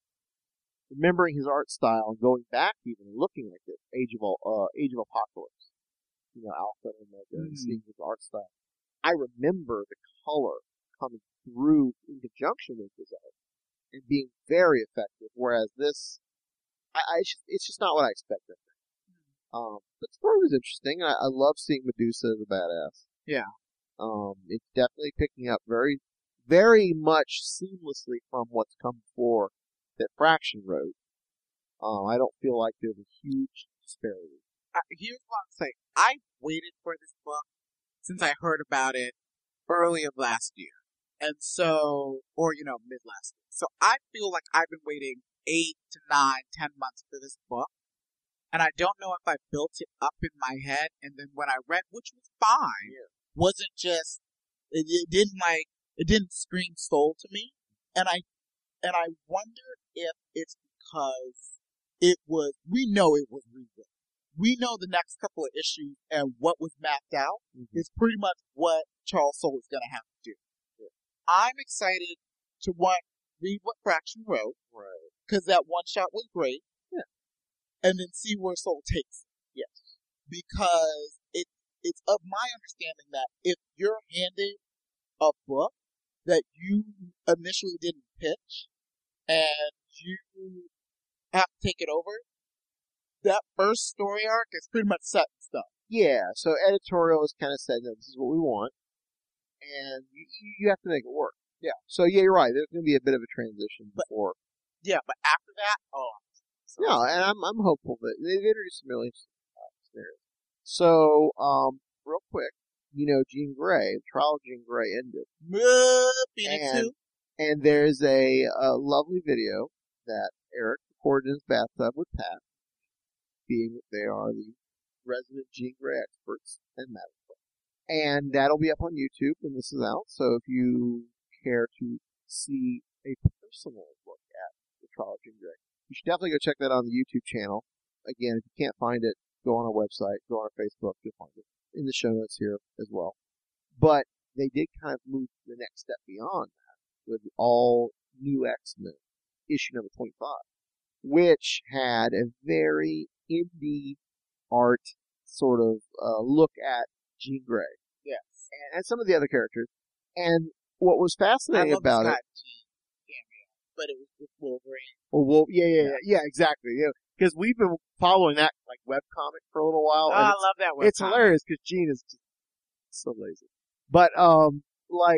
[SPEAKER 7] remembering his art style and going back even and looking like it, Age of uh, Age of Apocalypse, you know, Alpha and Omega, and seeing his art style, I remember the color coming through in conjunction with his art and being very effective. Whereas this, I, I just, it's just not what I expected. Um, but the story was interesting. I, I love seeing Medusa as a badass.
[SPEAKER 8] Yeah.
[SPEAKER 7] Um, it's definitely picking up very, very much seamlessly from what's come before that Fraction wrote. Um, I don't feel like there's a huge disparity.
[SPEAKER 8] I, here's what I'm saying. I waited for this book since I heard about it early of last year. And so, or, you know, mid last year. So I feel like I've been waiting eight to nine, ten months for this book. And I don't know if I built it up in my head. And then when I read, which was fine,
[SPEAKER 7] Yeah.
[SPEAKER 8] wasn't just, it, it didn't like, it didn't scream Soul to me. And I, and I wonder if it's because it was, we know it was rewritten. We know the next couple of issues and what was mapped out
[SPEAKER 7] Mm-hmm.
[SPEAKER 8] is pretty much what Charles Soule is going to have to do. Yeah. I'm excited to want read what Fraction wrote,
[SPEAKER 7] Right.
[SPEAKER 8] because that one shot was great.
[SPEAKER 7] Yeah.
[SPEAKER 8] And then see where Soule takes it.
[SPEAKER 7] Yes.
[SPEAKER 8] Because it it's of my understanding that if you're handed a book that you initially didn't pitch and you have to take it over, that first story arc is pretty much set in stone.
[SPEAKER 7] Yeah, so editorial has kind of said, no, this is what we want, and you, you have to make it work. Yeah. So, yeah, you're right. There's going to be a bit of a transition
[SPEAKER 8] But-
[SPEAKER 7] before.
[SPEAKER 8] Yeah, but after that, oh. So
[SPEAKER 7] No, and I'm I'm hopeful that they've introduced some really interesting uh, scenarios. So, um, real quick, you know, Jean Grey, the trial of Jean Grey ended.
[SPEAKER 8] Phoenix
[SPEAKER 7] And,
[SPEAKER 8] two.
[SPEAKER 7] and there's a, a lovely video that Eric recorded in his bathtub with Pat, being that they are the resident Jean Grey experts and medical. And that'll be up on YouTube when this is out. So if you care to see a personal look at the trial of Jean Grey, you should definitely go check that out on the YouTube channel. Again, if you can't find it, go on our website, go on our Facebook, you'll find it in the show notes here as well. But they did kind of move to the next step beyond that with all new X-Men, issue number twenty-five, which had a very indie art sort of uh, look at Jean Grey
[SPEAKER 8] Yes.
[SPEAKER 7] and, and some of the other characters. And what was
[SPEAKER 8] I
[SPEAKER 7] fascinating
[SPEAKER 8] love
[SPEAKER 7] about
[SPEAKER 8] the
[SPEAKER 7] it,
[SPEAKER 8] Scott G cameo, but it was with Wolverine.
[SPEAKER 7] well, well yeah, yeah, yeah, yeah, exactly, yeah, because we've been following that like webcomic for a little while.
[SPEAKER 8] Oh,
[SPEAKER 7] and
[SPEAKER 8] I
[SPEAKER 7] it's,
[SPEAKER 8] love that one.
[SPEAKER 7] it's hilarious because Gene is just so lazy. But um, like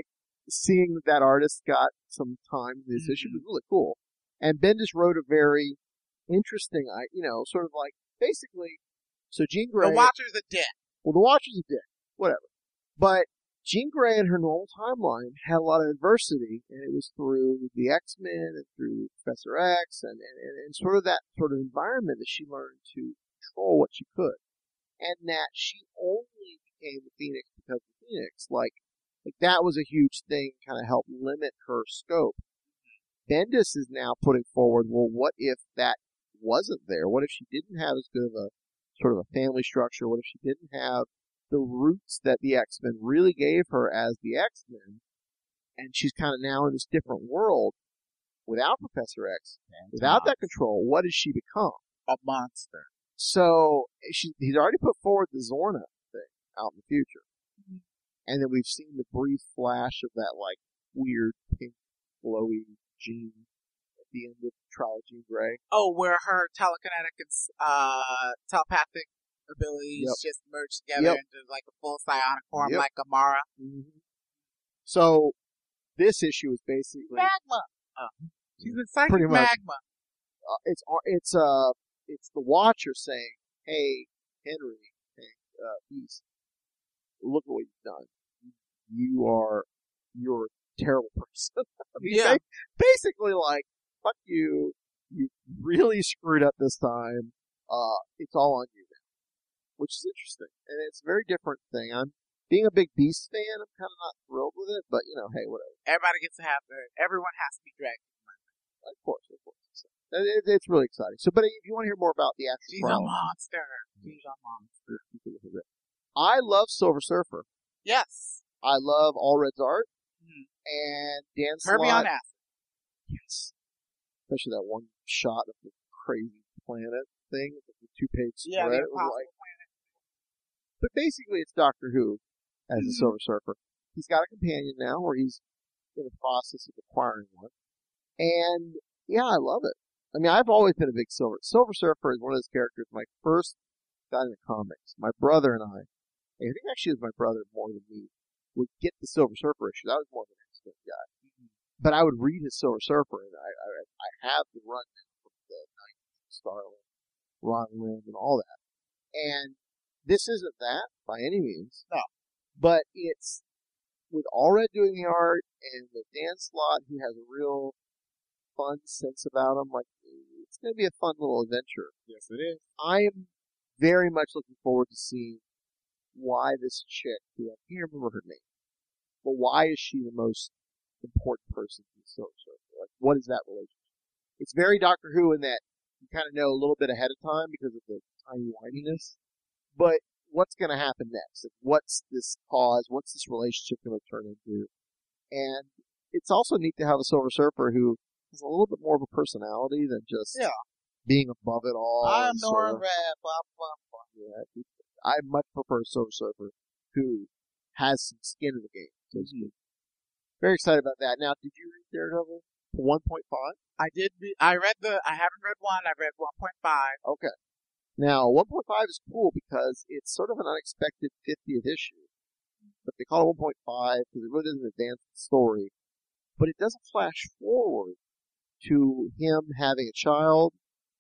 [SPEAKER 7] seeing that that artist got some time in this
[SPEAKER 8] Mm-hmm.
[SPEAKER 7] issue was really cool. And Bendis wrote a very interesting, I you know, sort of like basically. So Jean Grey.
[SPEAKER 8] The Watchers are dead.
[SPEAKER 7] Well, the Watchers are dead. Whatever. But Jean Grey in her normal timeline had a lot of adversity, and it was through the X-Men and through Professor X and, and, and, and sort of that sort of environment that she learned to control what she could. And that she only became the Phoenix because of Phoenix. Like, like that was a huge thing, kind of helped limit her scope. Bendis is now putting forward, well, what if that wasn't there? What if she didn't have as good of a sort of a family structure? What if she didn't have the roots that the X-Men really gave her as the X-Men, and she's kind of now in this different world without Professor X, without that control? What does she become?
[SPEAKER 8] A monster.
[SPEAKER 7] So she, he's already put forward the Zorna thing out in the future, mm-hmm. and then we've seen the brief flash of that like weird pink glowy Jean at the end of Trial of Jean Grey.
[SPEAKER 8] Oh, where her telekinetic and uh, telepathic abilities
[SPEAKER 7] Yep.
[SPEAKER 8] just merge together
[SPEAKER 7] Yep.
[SPEAKER 8] into like a full psionic form,
[SPEAKER 7] Yep.
[SPEAKER 8] like Gamara.
[SPEAKER 7] Mm-hmm. So this issue is basically
[SPEAKER 8] Magma. Uh, she's in psychic
[SPEAKER 7] pretty much.
[SPEAKER 8] magma.
[SPEAKER 7] Uh, it's it's uh it's the Watcher saying, "Hey Henry, hey uh, Beast, look at what you've done. You are you're a terrible person." I mean,
[SPEAKER 8] Yeah.
[SPEAKER 7] ba- basically like, fuck you. You really screwed up this time. Uh, it's all on you now. Which is interesting. And it's a very different thing. I'm, being a big Beast fan, I'm kind of not thrilled with it, but, you know, hey, whatever.
[SPEAKER 8] Everybody gets to have their, everyone has to be dragged.
[SPEAKER 7] Of course, of course. So, it, it's really exciting. So, but if you want to hear more about the actual
[SPEAKER 8] She's a
[SPEAKER 7] problem,
[SPEAKER 8] monster. She's a monster.
[SPEAKER 7] I love Silver Surfer.
[SPEAKER 8] Yes.
[SPEAKER 7] I love All Red's art.
[SPEAKER 8] Mm.
[SPEAKER 7] And Dan
[SPEAKER 8] Kirby
[SPEAKER 7] Slott.
[SPEAKER 8] on acid.
[SPEAKER 7] Yes. Especially that one shot of the crazy planet thing, the two-page spread.
[SPEAKER 8] Yeah, the
[SPEAKER 7] It was
[SPEAKER 8] Impossible
[SPEAKER 7] like,
[SPEAKER 8] Planet.
[SPEAKER 7] but basically, it's Doctor Who as
[SPEAKER 8] Mm-hmm.
[SPEAKER 7] a Silver Surfer. He's got a companion now, or he's in the process of acquiring one. And yeah, I love it. I mean, I've always been a big Silver Silver Surfer is one of those characters. When I first got into comics, my brother and I, I think actually it was my brother more than me, would get the Silver Surfer issues. I was more of an X-Men guy, mm-hmm. but I would read his Silver Surfer, and I I, I have the run now from the nineties, Starlin, Ron Lim, and all that. And this isn't that by any means.
[SPEAKER 8] No.
[SPEAKER 7] But it's with Allred doing the art and with Dan Slott, who has a real fun sense about him. Like, it's going to be a fun little adventure.
[SPEAKER 8] Yes, it is.
[SPEAKER 7] I am very much looking forward to seeing why this chick, who I can't remember her name, but why is she the most important person in the Silver Surfer? Like, what is that relationship? It's very Doctor Who in that you kind of know a little bit ahead of time because of the tiny whininess, but what's going to happen next? Like, what's this cause? What's this relationship going to turn into? And it's also neat to have a Silver Surfer who has a little bit more of a personality than just
[SPEAKER 8] yeah.
[SPEAKER 7] being above it all.
[SPEAKER 8] I'm
[SPEAKER 7] and sort
[SPEAKER 8] Norrin
[SPEAKER 7] of-
[SPEAKER 8] Red, blah, blah, blah.
[SPEAKER 7] Yeah, I much prefer Silver Surfer who has some skin in the game, so to speak. Very excited about that. Now, did you read Daredevil one point five?
[SPEAKER 8] I did. Re- I read the. I haven't read one. I read one point five.
[SPEAKER 7] Okay. Now, one point five is cool because it's sort of an unexpected fiftieth issue. But they call it one point five because it really doesn't advance the story. But it doesn't flash forward to him having a child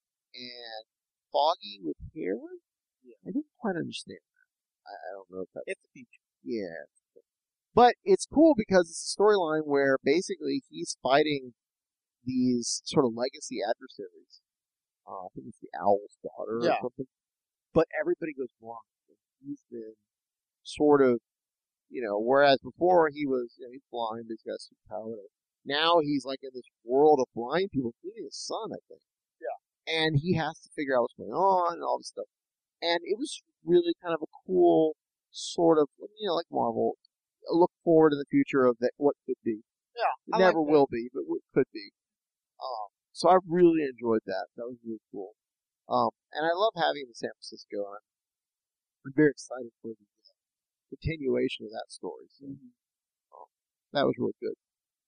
[SPEAKER 7] and Foggy with hair. Yeah. I didn't quite understand that. I, I don't know if that.
[SPEAKER 8] It's a feature.
[SPEAKER 7] Yeah. But it's cool because it's a storyline where basically he's fighting these sort of legacy adversaries. Uh, I think it's the Owl's daughter
[SPEAKER 8] Yeah.
[SPEAKER 7] or something. But everybody goes blind. He's been sort of, you know, whereas before he was, you know, he's blind, he's got a superpower. Now he's like in this world of blind people, including his son, I think.
[SPEAKER 8] Yeah.
[SPEAKER 7] And he has to figure out what's going on and all this stuff. And it was really kind of a cool sort of, you know, like Marvel, a look forward in the future of that what could be.
[SPEAKER 8] Yeah.
[SPEAKER 7] It
[SPEAKER 8] I
[SPEAKER 7] never
[SPEAKER 8] like
[SPEAKER 7] will be, but what could be. Um, so I really enjoyed that. That was really cool. Um, and I love having the San Francisco. I'm, I'm very excited for the uh, continuation of that story. So,
[SPEAKER 8] Mm-hmm.
[SPEAKER 7] um, that was really good.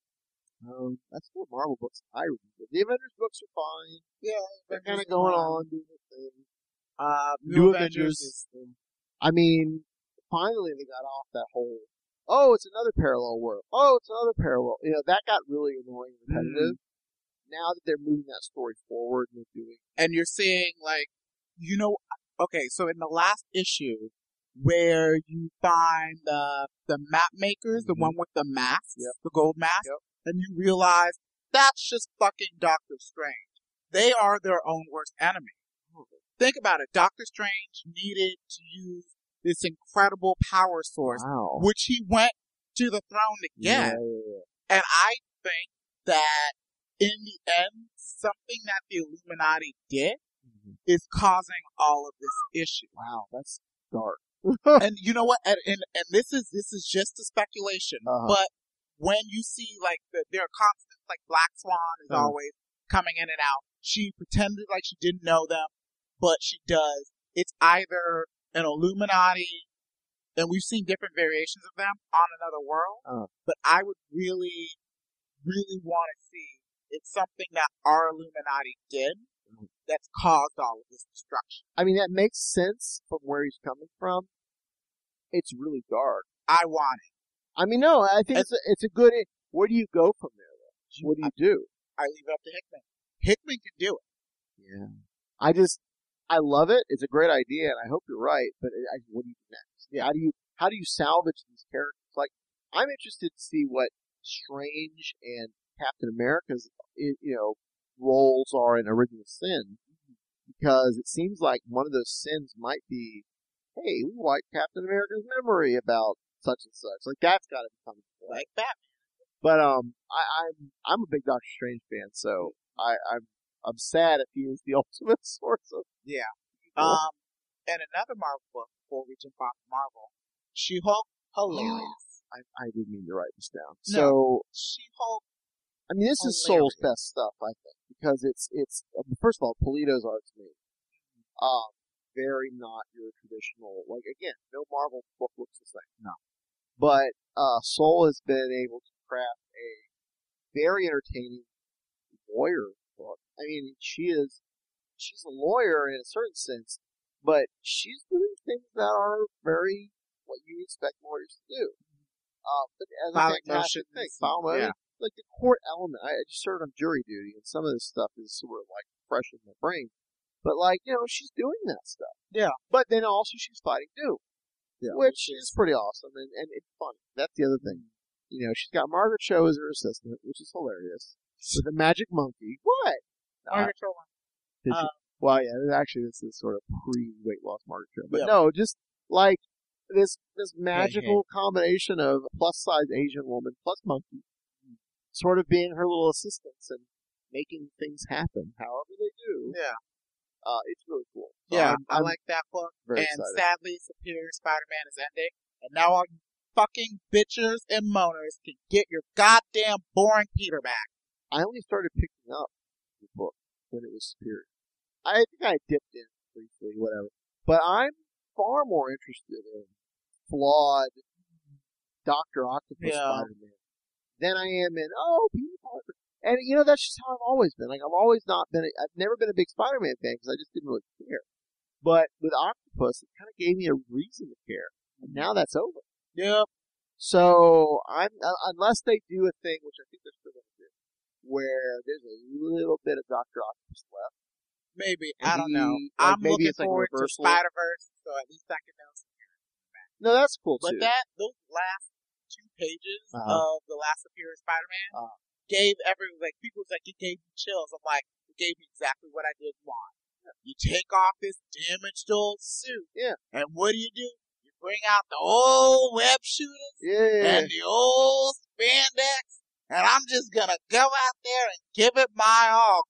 [SPEAKER 7] Um, that's what Marvel books I read. The Avengers books are fine.
[SPEAKER 8] Yeah.
[SPEAKER 7] They're kind of going on, doing their thing.
[SPEAKER 8] Uh,
[SPEAKER 7] New
[SPEAKER 8] New Avengers.
[SPEAKER 7] Avengers. I mean, finally they got off that whole Oh, it's another parallel world. Oh, it's another parallel. You know, that got really annoying and repetitive. Mm-hmm. Now that they're moving that story forward and they're doing...
[SPEAKER 8] And you're seeing, like, you know, okay, so in the last issue, where you find the the map makers, mm-hmm. the one with the masks,
[SPEAKER 7] yep.
[SPEAKER 8] the gold mask,
[SPEAKER 7] yep.
[SPEAKER 8] and you realize that's just fucking Doctor Strange. They are their own worst enemy. Mm-hmm. Think about it. Doctor Strange needed to use this incredible power source,
[SPEAKER 7] wow.
[SPEAKER 8] which he went to the throne to get.
[SPEAKER 7] Yeah, yeah, yeah.
[SPEAKER 8] And I think that in the end, something that the Illuminati did mm-hmm. is causing all of this issue.
[SPEAKER 7] Wow, that's dark.
[SPEAKER 8] And you know what? And, and and this is this is just a speculation.
[SPEAKER 7] Uh-huh.
[SPEAKER 8] But when you see like the, there are constants, like Black Swan is uh-huh. always coming in and out. She pretended like she didn't know them, but she does. It's either an Illuminati, and we've seen different variations of them on another world.
[SPEAKER 7] Uh-huh.
[SPEAKER 8] But I would really, really want to see it's something that our Illuminati did. That's caused all of this destruction.
[SPEAKER 7] I mean, that makes sense from where he's coming from. It's really dark.
[SPEAKER 8] I want it.
[SPEAKER 7] I mean, no, I think it's, it's a, it's a good... Where do you go from there, though? What do you do?
[SPEAKER 8] I leave it up to Hickman. Hickman can do it.
[SPEAKER 7] Yeah. I just... I love it. It's a great idea, and I hope you're right, but I, what do you do next? Yeah. How do you how do you salvage these characters? Like, I'm interested to see what Strange and Captain America's, you know, roles are in Original Sin, because it seems like one of those sins might be, hey, we wipe Captain America's memory about such and such. Like, that's got to be coming to play.
[SPEAKER 8] Like Batman.
[SPEAKER 7] But um, I, I'm I'm a big Doctor Strange fan, so I, I'm I'm sad if he is the ultimate source of
[SPEAKER 8] yeah. Um, and another Marvel book before we jump off Marvel, She-Hulk, hilarious.
[SPEAKER 7] I I didn't mean to write this down.
[SPEAKER 8] No,
[SPEAKER 7] so
[SPEAKER 8] She-Hulk.
[SPEAKER 7] I mean, this
[SPEAKER 8] hilarious.
[SPEAKER 7] is Soule's best stuff, I think, because it's it's first of all, Polito's art's me. Um, very not your traditional, like, again, no Marvel book looks the same.
[SPEAKER 8] No.
[SPEAKER 7] But uh, Soule has been able to craft a very entertaining lawyer book. I mean, she is, she's a lawyer in a certain sense, but she's doing things that are very what you expect lawyers to do. Uh, but as a fantastic thing, file motion, yeah. Like the court element. I just served on jury duty, and some of this stuff is sort of like fresh in my brain. But like, you know, she's doing that stuff.
[SPEAKER 8] Yeah.
[SPEAKER 7] But then also she's fighting Doom. Yeah, which, which is pretty awesome, and, and it's funny. That's the other thing. You know, she's got Margaret Cho as her assistant, which is hilarious. With a magic monkey. What?
[SPEAKER 8] Margaret Cho.
[SPEAKER 7] Uh, well, yeah, actually, this is sort of pre-weight loss Margaret Cho. But
[SPEAKER 8] yep.
[SPEAKER 7] no, just like this this magical hey, hey. combination of a plus-size Asian woman plus monkey sort of being her little assistants and making things happen however they do.
[SPEAKER 8] Yeah.
[SPEAKER 7] Uh, it's really cool. So
[SPEAKER 8] yeah,
[SPEAKER 7] I'm,
[SPEAKER 8] I
[SPEAKER 7] I'm
[SPEAKER 8] like that book.
[SPEAKER 7] Very
[SPEAKER 8] and
[SPEAKER 7] excited.
[SPEAKER 8] Sadly, Superior Spider-Man is ending. And now all you fucking bitchers and moaners can get your goddamn boring Peter back.
[SPEAKER 7] I only started picking up the book when it was Superior. I think I dipped in briefly, whatever. But I'm far more interested in flawed Doctor Octopus
[SPEAKER 8] yeah.
[SPEAKER 7] Spider-Man than I am in, oh, Peter Parker. And, you know, that's just how I've always been. Like, I've always not been, a, I've never been a big Spider-Man fan because I just didn't really care. But with Octopus, it kind of gave me a reason to care. And now that's over.
[SPEAKER 8] Yep.
[SPEAKER 7] So, I'm, uh, unless they do a thing, which I think they're still going to do, where there's a little bit of Doctor Octopus left.
[SPEAKER 8] Maybe. I don't
[SPEAKER 7] he,
[SPEAKER 8] know.
[SPEAKER 7] Like,
[SPEAKER 8] I'm looking
[SPEAKER 7] like
[SPEAKER 8] forward to Spider-Verse, so at least I can know some back.
[SPEAKER 7] No, that's cool,
[SPEAKER 8] but
[SPEAKER 7] too.
[SPEAKER 8] But that, those last two pages
[SPEAKER 7] uh-huh.
[SPEAKER 8] of the last Superior Spider-Man,
[SPEAKER 7] uh-huh.
[SPEAKER 8] gave every, like, people was like, it gave me chills. I'm like, it gave me exactly what I didn't want. Yeah. You take off this damaged old suit.
[SPEAKER 7] Yeah.
[SPEAKER 8] And what do you do? You bring out the old web shooters.
[SPEAKER 7] Yeah.
[SPEAKER 8] And the old spandex. And I'm just gonna go out there and give it my all.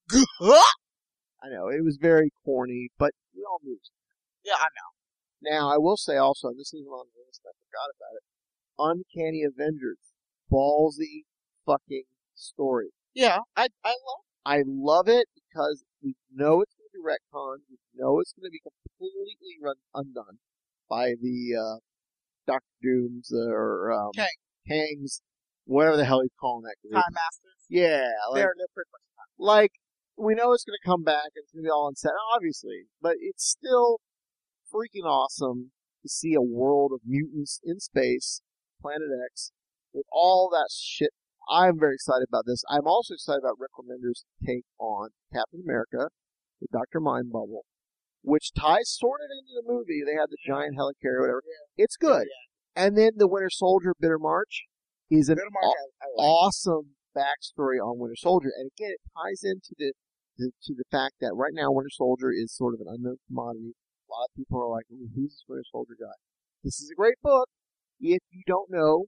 [SPEAKER 7] I know, it was very corny, but we all knew.
[SPEAKER 8] Yeah, I know.
[SPEAKER 7] Now, I will say also, and this isn't on the list, I forgot about it, Uncanny Avengers. Ballsy fucking story.
[SPEAKER 8] Yeah, I I love it.
[SPEAKER 7] I love it because we know it's going to be retconned. We know it's going to be completely run undone by the uh, Doctor Dooms or um,
[SPEAKER 8] Kang.
[SPEAKER 7] Kang's, whatever the hell he's calling that group.
[SPEAKER 8] Time Masters.
[SPEAKER 7] Yeah. Like,
[SPEAKER 8] they're, they're pretty much time.
[SPEAKER 7] Like, we know it's going to come back and it's going to be all unset, obviously, but it's still freaking awesome to see a world of mutants in space Planet X, with all that shit. I'm very excited about this. I'm also excited about Rick Remender's take on Captain America with Doctor Mind Bubble, which ties sort of into the movie. They had the giant helicarrier or whatever. Yeah. It's good. Yeah. And then the Winter Soldier, Bitter March, is an
[SPEAKER 8] Bitter March,
[SPEAKER 7] aw-
[SPEAKER 8] I, I like.
[SPEAKER 7] awesome backstory on Winter Soldier. And again, it ties into the, the to the fact that right now Winter Soldier is sort of an unknown commodity. A lot of people are like, who's this Winter Soldier guy? This is a great book if you don't know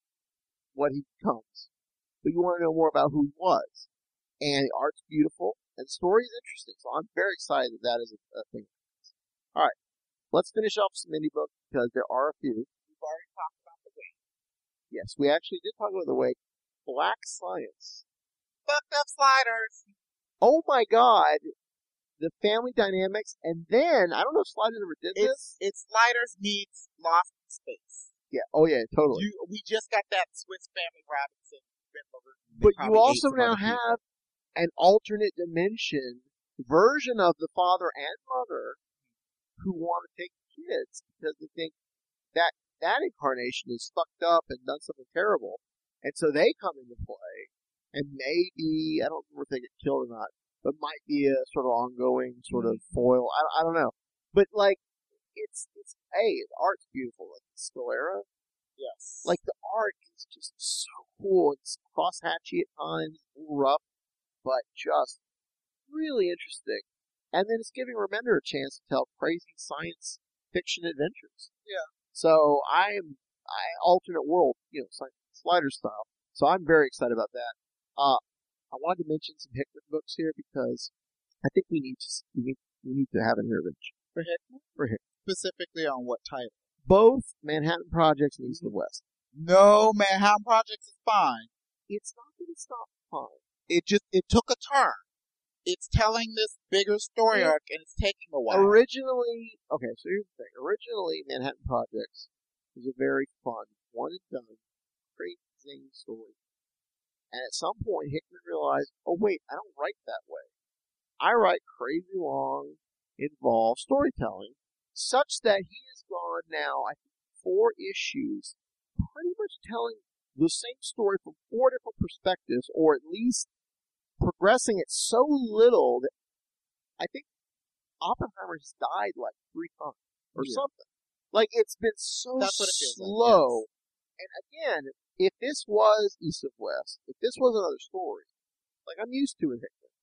[SPEAKER 7] what he becomes. But you want to know more about who he was. And the art's beautiful, and the story is interesting. So I'm very excited that that is a, a thing. All right. Let's finish off some indie books because there are a few.
[SPEAKER 8] We've already talked about The Wake.
[SPEAKER 7] Yes, we actually did talk about The Wake. Black Science.
[SPEAKER 8] Fucked up sliders.
[SPEAKER 7] Oh my god. The family dynamics, and then, I don't know if Sliders ever did
[SPEAKER 8] it's,
[SPEAKER 7] this.
[SPEAKER 8] It's Sliders meets Lost in Space.
[SPEAKER 7] Yeah, oh yeah, totally.
[SPEAKER 8] You, we just got that Swiss Family Robinson.
[SPEAKER 7] But you also now have an alternate dimension version of the father and mother who want to take kids because they think that that incarnation is fucked up and done something terrible. And so they come into play, and maybe, I don't remember if they get killed or not, but might be a sort of ongoing sort of foil. I, I don't know. But, like, it's, it's, hey, the art's beautiful. Like, Scalera.
[SPEAKER 8] Yes.
[SPEAKER 7] Like, the art is just so cool. It's crosshatchy at times, a little rough, but just really interesting. And then it's giving Remender a chance to tell crazy science fiction adventures.
[SPEAKER 8] Yeah.
[SPEAKER 7] So I'm, I, alternate world, you know, Slider style. So I'm very excited about that. Uh, I wanted to mention some Hickman books here because I think we need to, we need, we need to have an intervention.
[SPEAKER 8] For Hickman?
[SPEAKER 7] For Hickman.
[SPEAKER 8] Specifically on what title?
[SPEAKER 7] Both Manhattan Projects and East and West.
[SPEAKER 8] No, Manhattan Projects is fine.
[SPEAKER 7] It's not that it's not fine.
[SPEAKER 8] It just, it took a turn. It's telling this bigger story arc, and it's taking a while.
[SPEAKER 7] Originally, okay, so here's the thing. Originally, Manhattan Projects was a very fun, one and done, crazy story. And at some point, Hickman realized, oh wait, I don't write that way. I write crazy long, involved storytelling, such that he has gone now, I think, four issues, pretty much telling the same story from four different perspectives, or at least progressing it so little that I think Oppenheimer has died like three times or yeah. something. Like, it's been so
[SPEAKER 8] That's what it feels
[SPEAKER 7] slow.
[SPEAKER 8] Like, yes.
[SPEAKER 7] And again, if this was East of West, if this was another story, like I'm used to in Hickman,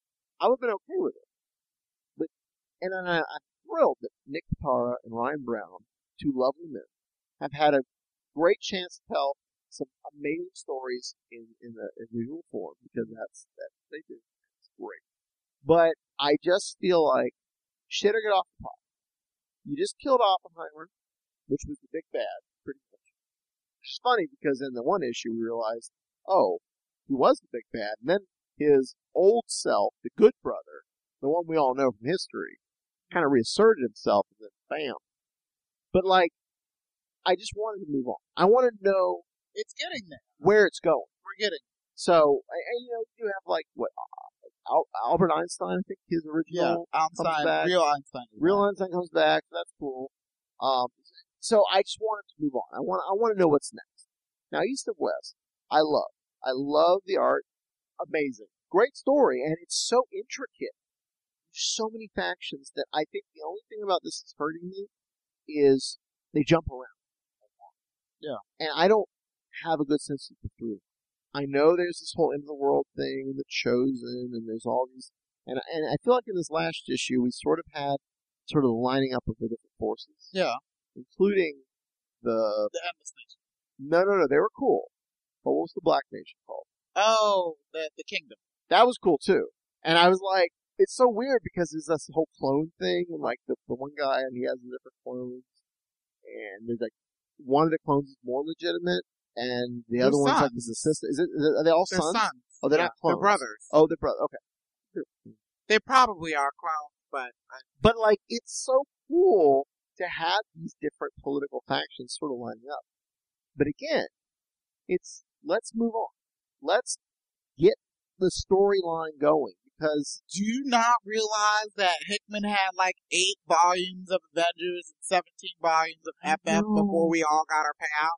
[SPEAKER 7] I would have been okay with it. But, and I, I'm thrilled that Nick Patara and Ryan Brown, two lovely men, have had a great chance to tell some amazing stories in, in a in visual form, because that's, that's what they do. It's great. But I just feel like, shit or get off the pot. You just killed Oppenheimer, which was the big bad, pretty much. Which is funny, because in the one issue we realized, oh, he was the big bad, and then his old self, the good brother, the one we all know from history, kind of reasserted himself, and then bam. But, like, I just wanted to move on. I want to know
[SPEAKER 8] it's getting there.
[SPEAKER 7] Where it's going.
[SPEAKER 8] We're getting.
[SPEAKER 7] So, and, you know, you have like what Al- Albert Einstein. I think his original
[SPEAKER 8] yeah, Einstein,
[SPEAKER 7] comes back.
[SPEAKER 8] Real Einstein.
[SPEAKER 7] Real Einstein comes back. That's cool. Um, so I just wanted to move on. I want. I want to know what's next. Now, East of West, I love. I love the art. Amazing, great story, and it's so intricate. There's so many factions that I think the only thing about this that's hurting me is they jump around.
[SPEAKER 8] Yeah,
[SPEAKER 7] and I don't have a good sense of the through. I know there's this whole end of the world thing, and the Chosen, and there's all these, and and I feel like in this last issue we sort of had sort of the lining up of the different forces.
[SPEAKER 8] Yeah,
[SPEAKER 7] including the
[SPEAKER 8] the Endless Nation.
[SPEAKER 7] No, no, no, they were cool. But what was the Black Nation called?
[SPEAKER 8] Oh, the the Kingdom.
[SPEAKER 7] That was cool too. And I was like, it's so weird because there's this whole clone thing, and like the the one guy, and he has the different clones, and there's like one of the clones is more legitimate. And the
[SPEAKER 8] They're
[SPEAKER 7] other one's
[SPEAKER 8] sons.
[SPEAKER 7] like his assistant. Is it? Is it are they all
[SPEAKER 8] They're
[SPEAKER 7] sons?
[SPEAKER 8] sons.
[SPEAKER 7] Oh, they're
[SPEAKER 8] yeah,
[SPEAKER 7] not clones.
[SPEAKER 8] They're brothers.
[SPEAKER 7] Oh, they're brothers. Okay.
[SPEAKER 8] They probably are clones, but I...
[SPEAKER 7] but like it's so cool to have these different political factions sort of lining up. But again, it's let's move on. Let's get the storyline going, because
[SPEAKER 8] do you not realize that Hickman had like eight volumes of Avengers and seventeen volumes of F F before we all got our payout?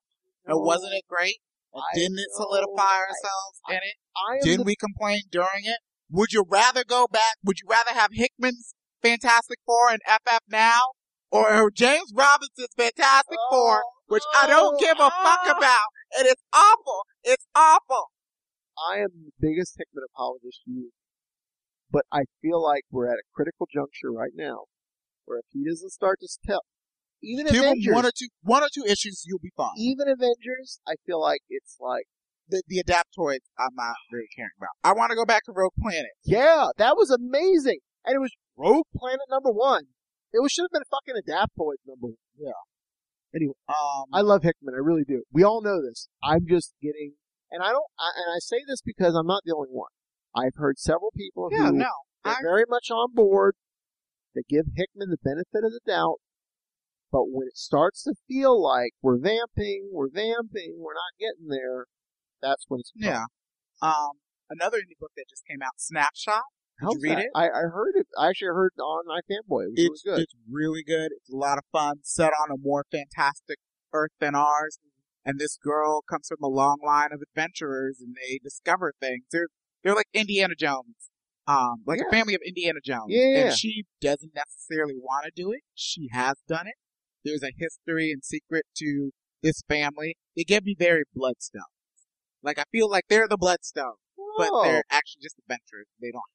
[SPEAKER 8] And wasn't it great? And
[SPEAKER 7] I
[SPEAKER 8] didn't it
[SPEAKER 7] know.
[SPEAKER 8] solidify ourselves
[SPEAKER 7] I,
[SPEAKER 8] in it?
[SPEAKER 7] I am
[SPEAKER 8] Didn't
[SPEAKER 7] the,
[SPEAKER 8] we complain during it? Would you rather go back? Would you rather have Hickman's Fantastic Four and F F now? Or James Robinson's Fantastic
[SPEAKER 7] oh,
[SPEAKER 8] Four, which I don't give a
[SPEAKER 7] oh,
[SPEAKER 8] fuck about. And it's awful. It's awful.
[SPEAKER 7] I am the biggest Hickman apologist you, but I feel like we're at a critical juncture right now, where if he doesn't start to tell, even
[SPEAKER 8] Give
[SPEAKER 7] Avengers,
[SPEAKER 8] him one or two, one or two issues, you'll be fine.
[SPEAKER 7] even Avengers, I feel like it's like,
[SPEAKER 8] The, the Adaptoids, I'm not really caring about. I want to go back to Rogue Planet.
[SPEAKER 7] yeah, that was amazing, and it was Rogue Planet number one. It was, should have been fucking Adaptoids number one.
[SPEAKER 8] Yeah.
[SPEAKER 7] Anyway,
[SPEAKER 8] Um,
[SPEAKER 7] I love Hickman, I really do. We all know this. I'm just getting, and I don't, I, and I say this because I'm not the only one. I've heard several people
[SPEAKER 8] yeah,
[SPEAKER 7] who
[SPEAKER 8] no.
[SPEAKER 7] are
[SPEAKER 8] I,
[SPEAKER 7] very much on board that give Hickman the benefit of the doubt, but when it starts to feel like we're vamping, we're vamping, we're not getting there, that's when it's a problem.
[SPEAKER 8] yeah. Um, another indie book that just came out, Snapshot. Did
[SPEAKER 7] How's
[SPEAKER 8] you read
[SPEAKER 7] that?
[SPEAKER 8] it?
[SPEAKER 7] I, I heard it. I actually heard it on iFanboy. It was
[SPEAKER 8] It's
[SPEAKER 7] really good.
[SPEAKER 8] It's really good. It's a lot of fun. Set on a more fantastic Earth than ours. And this girl comes from a long line of adventurers, and they discover things. They're they're like Indiana Jones, um, like
[SPEAKER 7] Yeah.
[SPEAKER 8] a family of Indiana Jones.
[SPEAKER 7] Yeah, yeah, yeah.
[SPEAKER 8] And she doesn't necessarily want to do it. She has done it. There's a history and secret to this family. They give me very Bloodstone. Like I feel like they're the Bloodstone, but
[SPEAKER 7] Oh.
[SPEAKER 8] they're actually just adventurers. They don't.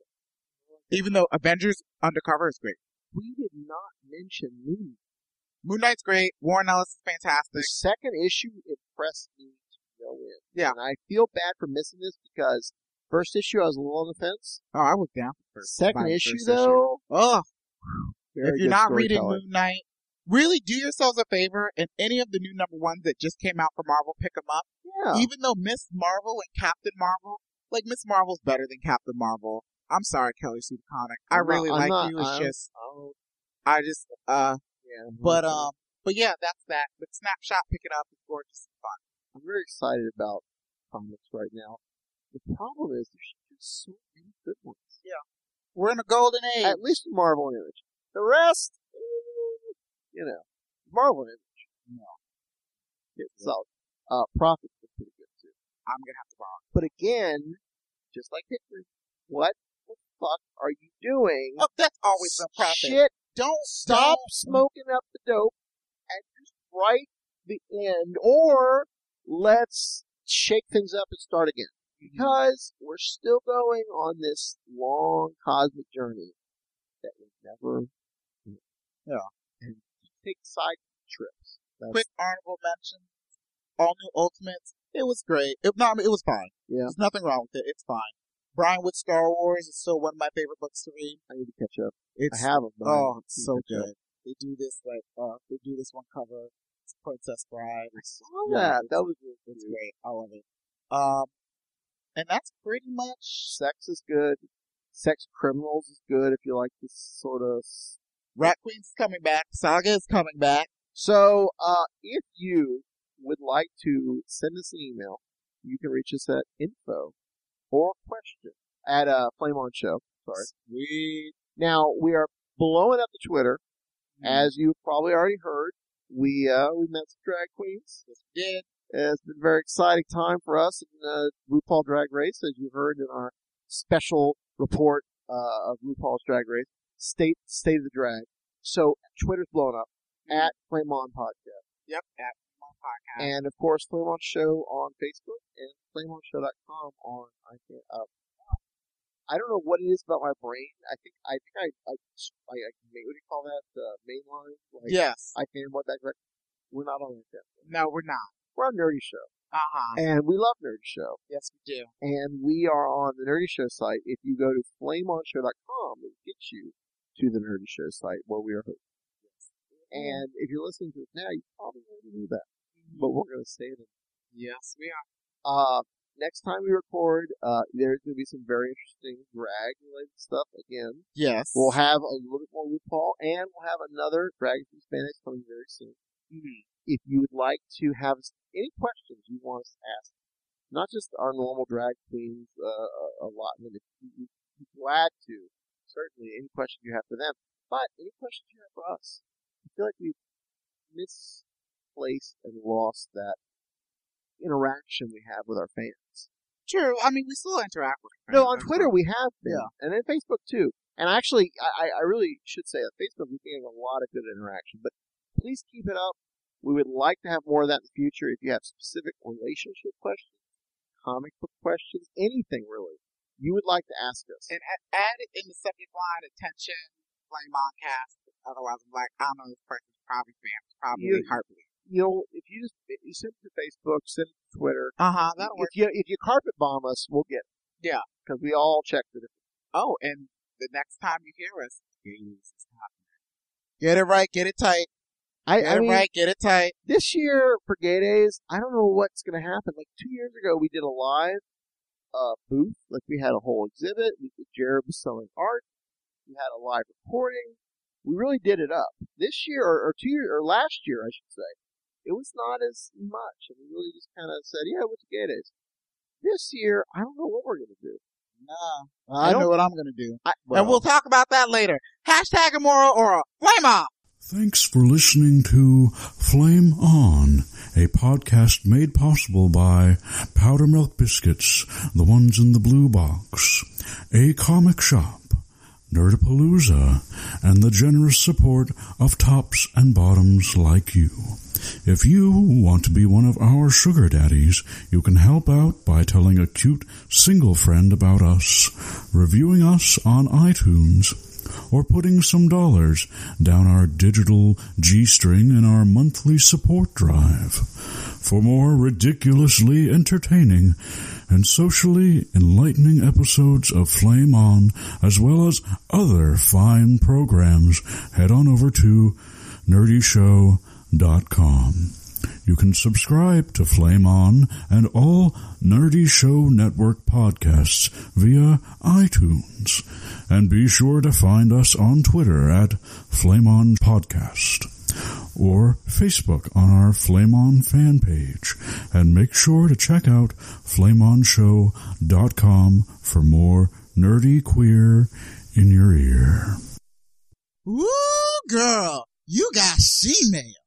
[SPEAKER 8] Even though Avengers Undercover is great.
[SPEAKER 7] We did not mention Moon.
[SPEAKER 8] Moon Knight's great. Warren Ellis is
[SPEAKER 7] The
[SPEAKER 8] fantastic.
[SPEAKER 7] second issue impressed me to no end.
[SPEAKER 8] Yeah.
[SPEAKER 7] And I feel bad for missing this because first issue I was a little on the fence.
[SPEAKER 8] Oh, I was down for first.
[SPEAKER 7] Second
[SPEAKER 8] my
[SPEAKER 7] issue
[SPEAKER 8] first
[SPEAKER 7] though,
[SPEAKER 8] Oh,
[SPEAKER 7] very
[SPEAKER 8] if you're
[SPEAKER 7] good
[SPEAKER 8] not reading
[SPEAKER 7] storytelling.
[SPEAKER 8] Moon Knight, really do yourselves a favor and any of the new number ones that just came out for Marvel, pick them up.
[SPEAKER 7] Yeah.
[SPEAKER 8] Even though Miss Marvel and Captain Marvel, like Miss Marvel's better than Captain Marvel. I'm sorry, Kelly Sue DeConnick. I
[SPEAKER 7] I'm not-
[SPEAKER 8] really
[SPEAKER 7] I'm
[SPEAKER 8] like
[SPEAKER 7] not-
[SPEAKER 8] you. It's
[SPEAKER 7] I'm-
[SPEAKER 8] just,
[SPEAKER 7] I'm-
[SPEAKER 8] I just, uh,
[SPEAKER 7] yeah. I'm
[SPEAKER 8] but,
[SPEAKER 7] not-
[SPEAKER 8] um, but yeah, that's that. But Snapshot, pick it up. It's gorgeous and fun.
[SPEAKER 7] I'm very excited about comics right now. The problem is there's just so many good ones.
[SPEAKER 8] We're in a golden age.
[SPEAKER 7] At least Marvel and Image. The rest, eh, you know, Marvel and Image. No. It's solid. Uh, Prophet's been pretty good too.
[SPEAKER 8] I'm gonna have to borrow.
[SPEAKER 7] But again, just like Hickman, what the fuck are you doing?
[SPEAKER 8] Oh, that's always the Prophet.
[SPEAKER 7] Shit,
[SPEAKER 8] Don't
[SPEAKER 7] stop
[SPEAKER 8] don't-
[SPEAKER 7] smoking up the dope and just write the end, or let's shake things up and start again. Because we're still going on this long cosmic journey that we never,
[SPEAKER 8] Yeah.
[SPEAKER 7] and take side trips. That's,
[SPEAKER 8] Quick honorable mentions. All new Ultimates. It was great. It, no, I mean, it was fine.
[SPEAKER 7] yeah,
[SPEAKER 8] There's nothing wrong with it. It's fine. Brian Wood Star Wars is still one of my favorite books to read.
[SPEAKER 7] I need to catch up.
[SPEAKER 8] It's
[SPEAKER 7] I have them. But I
[SPEAKER 8] oh,
[SPEAKER 7] need
[SPEAKER 8] it's
[SPEAKER 7] to
[SPEAKER 8] so
[SPEAKER 7] catch up.
[SPEAKER 8] good. They do this like uh, they do this one cover. It's Princess Bride.
[SPEAKER 7] I
[SPEAKER 8] It's,
[SPEAKER 7] saw
[SPEAKER 8] yeah,
[SPEAKER 7] that.
[SPEAKER 8] it's-
[SPEAKER 7] That was really
[SPEAKER 8] It's
[SPEAKER 7] good.
[SPEAKER 8] great. I love it. Um, and that's pretty much.
[SPEAKER 7] Sex is good. Sex Criminals is good if you like this sort of.
[SPEAKER 8] Rat Queen's coming back. Saga is coming back.
[SPEAKER 7] So, uh, if you would like to send us an email, you can reach us at info or question at uh, Flame On Show. Sorry.
[SPEAKER 8] Sweet.
[SPEAKER 7] Now we are blowing up the Twitter,
[SPEAKER 8] Mm-hmm.
[SPEAKER 7] as you've probably already heard. We uh, we met some drag queens.
[SPEAKER 8] Yes, we did.
[SPEAKER 7] It's been a very exciting time for us in uh, RuPaul Drag Race, as you heard in our special report uh, of RuPaul's Drag Race, State State of the Drag. So Twitter's blowing up at Flame On Podcast,
[SPEAKER 8] Yep. At my podcast.
[SPEAKER 7] and of course Flame On Show on Facebook and flame on show dot com on I can't. Uh, I don't know what it is about my brain. I think I think I I, I, I what do you call that? Uh, mainline. Like,
[SPEAKER 8] yes.
[SPEAKER 7] I can what that. We're not on that.
[SPEAKER 8] No, we're not.
[SPEAKER 7] We're on Nerdy Show.
[SPEAKER 8] Uh huh.
[SPEAKER 7] And we love Nerdy Show.
[SPEAKER 8] Yes, we do.
[SPEAKER 7] And we are on the Nerdy Show site. If you go to flame on show dot com, it gets you to the Nerdy Show site where we are hosting. And if you're listening to it now, you probably already knew that. But we're going to say it.
[SPEAKER 8] Yes, we are.
[SPEAKER 7] Uh, next time we record, uh, there's going to be some very interesting drag-related stuff again.
[SPEAKER 8] Yes.
[SPEAKER 7] We'll have a little bit more RuPaul, and we'll have another Drag from Spanish coming very soon.
[SPEAKER 8] Mm-hmm.
[SPEAKER 7] If you would like to have any questions you want us to ask, not just our normal drag queens uh, allotment, if you would be glad to, certainly any questions you have for them, but any questions you have for us. I feel like we've misplaced and lost that interaction we have with our fans.
[SPEAKER 8] True. I mean, we still interact with fans.
[SPEAKER 7] No, on Twitter we have been.
[SPEAKER 8] Yeah.
[SPEAKER 7] And then Facebook too. And actually, I, I really should say that Facebook is getting a lot of good interaction. But please keep it up. We would like to have more of that in the future. If you have specific relationship questions, comic book questions, anything really, you would like to ask us.
[SPEAKER 8] And add it in the subject line, attention, Flame On Cast. Otherwise, I'm like, I don't know, this person's probably spam. It's probably
[SPEAKER 7] You-
[SPEAKER 8] heartbeat.
[SPEAKER 7] You'll, if you just, if you send it to Facebook, send it to Twitter.
[SPEAKER 8] Uh-huh, that'll work.
[SPEAKER 7] If you, if you carpet bomb us, we'll get it.
[SPEAKER 8] Yeah.
[SPEAKER 7] Because we all checked it.
[SPEAKER 8] Oh, and the next time you hear us, get it right, get it tight.
[SPEAKER 7] I,
[SPEAKER 8] Get
[SPEAKER 7] I
[SPEAKER 8] it
[SPEAKER 7] mean,
[SPEAKER 8] right, get it tight.
[SPEAKER 7] this year for Gay Days, I don't know what's going to happen. Like two years ago, we did a live uh, booth. Like we had a whole exhibit. We, Jared was selling art. We had a live recording. We really did it up. This year, or, or two years, or last year, I should say, it was not as much. And we really just kind of said, yeah, what's Gay Days? This year, I don't know what we're going to do.
[SPEAKER 8] No,
[SPEAKER 7] I
[SPEAKER 8] I,
[SPEAKER 7] don't-
[SPEAKER 8] know what I'm going to do.
[SPEAKER 7] I,
[SPEAKER 8] and we'll talk about that later. Hashtag Amora Aura. Flame On!
[SPEAKER 10] Thanks for listening to Flame On, a podcast made possible by Powder Milk Biscuits, the ones in the blue box, A Comic Shop, Nerdapalooza, and the generous support of tops and bottoms like you. If you want to be one of our sugar daddies, you can help out by telling a cute single friend about us, reviewing us on iTunes, or putting some dollars down our digital G-string in our monthly support drive. For more ridiculously entertaining and socially enlightening episodes of Flame On, as well as other fine programs, head on over to nerdy show dot com. You can subscribe to Flame On and all Nerdy Show Network podcasts via iTunes. And be sure to find us on Twitter at Flame On Podcast or Facebook on our Flame On fan page. And make sure to check out flame on show dot com for more nerdy queer in your ear.
[SPEAKER 8] Ooh, girl, you got she-mail.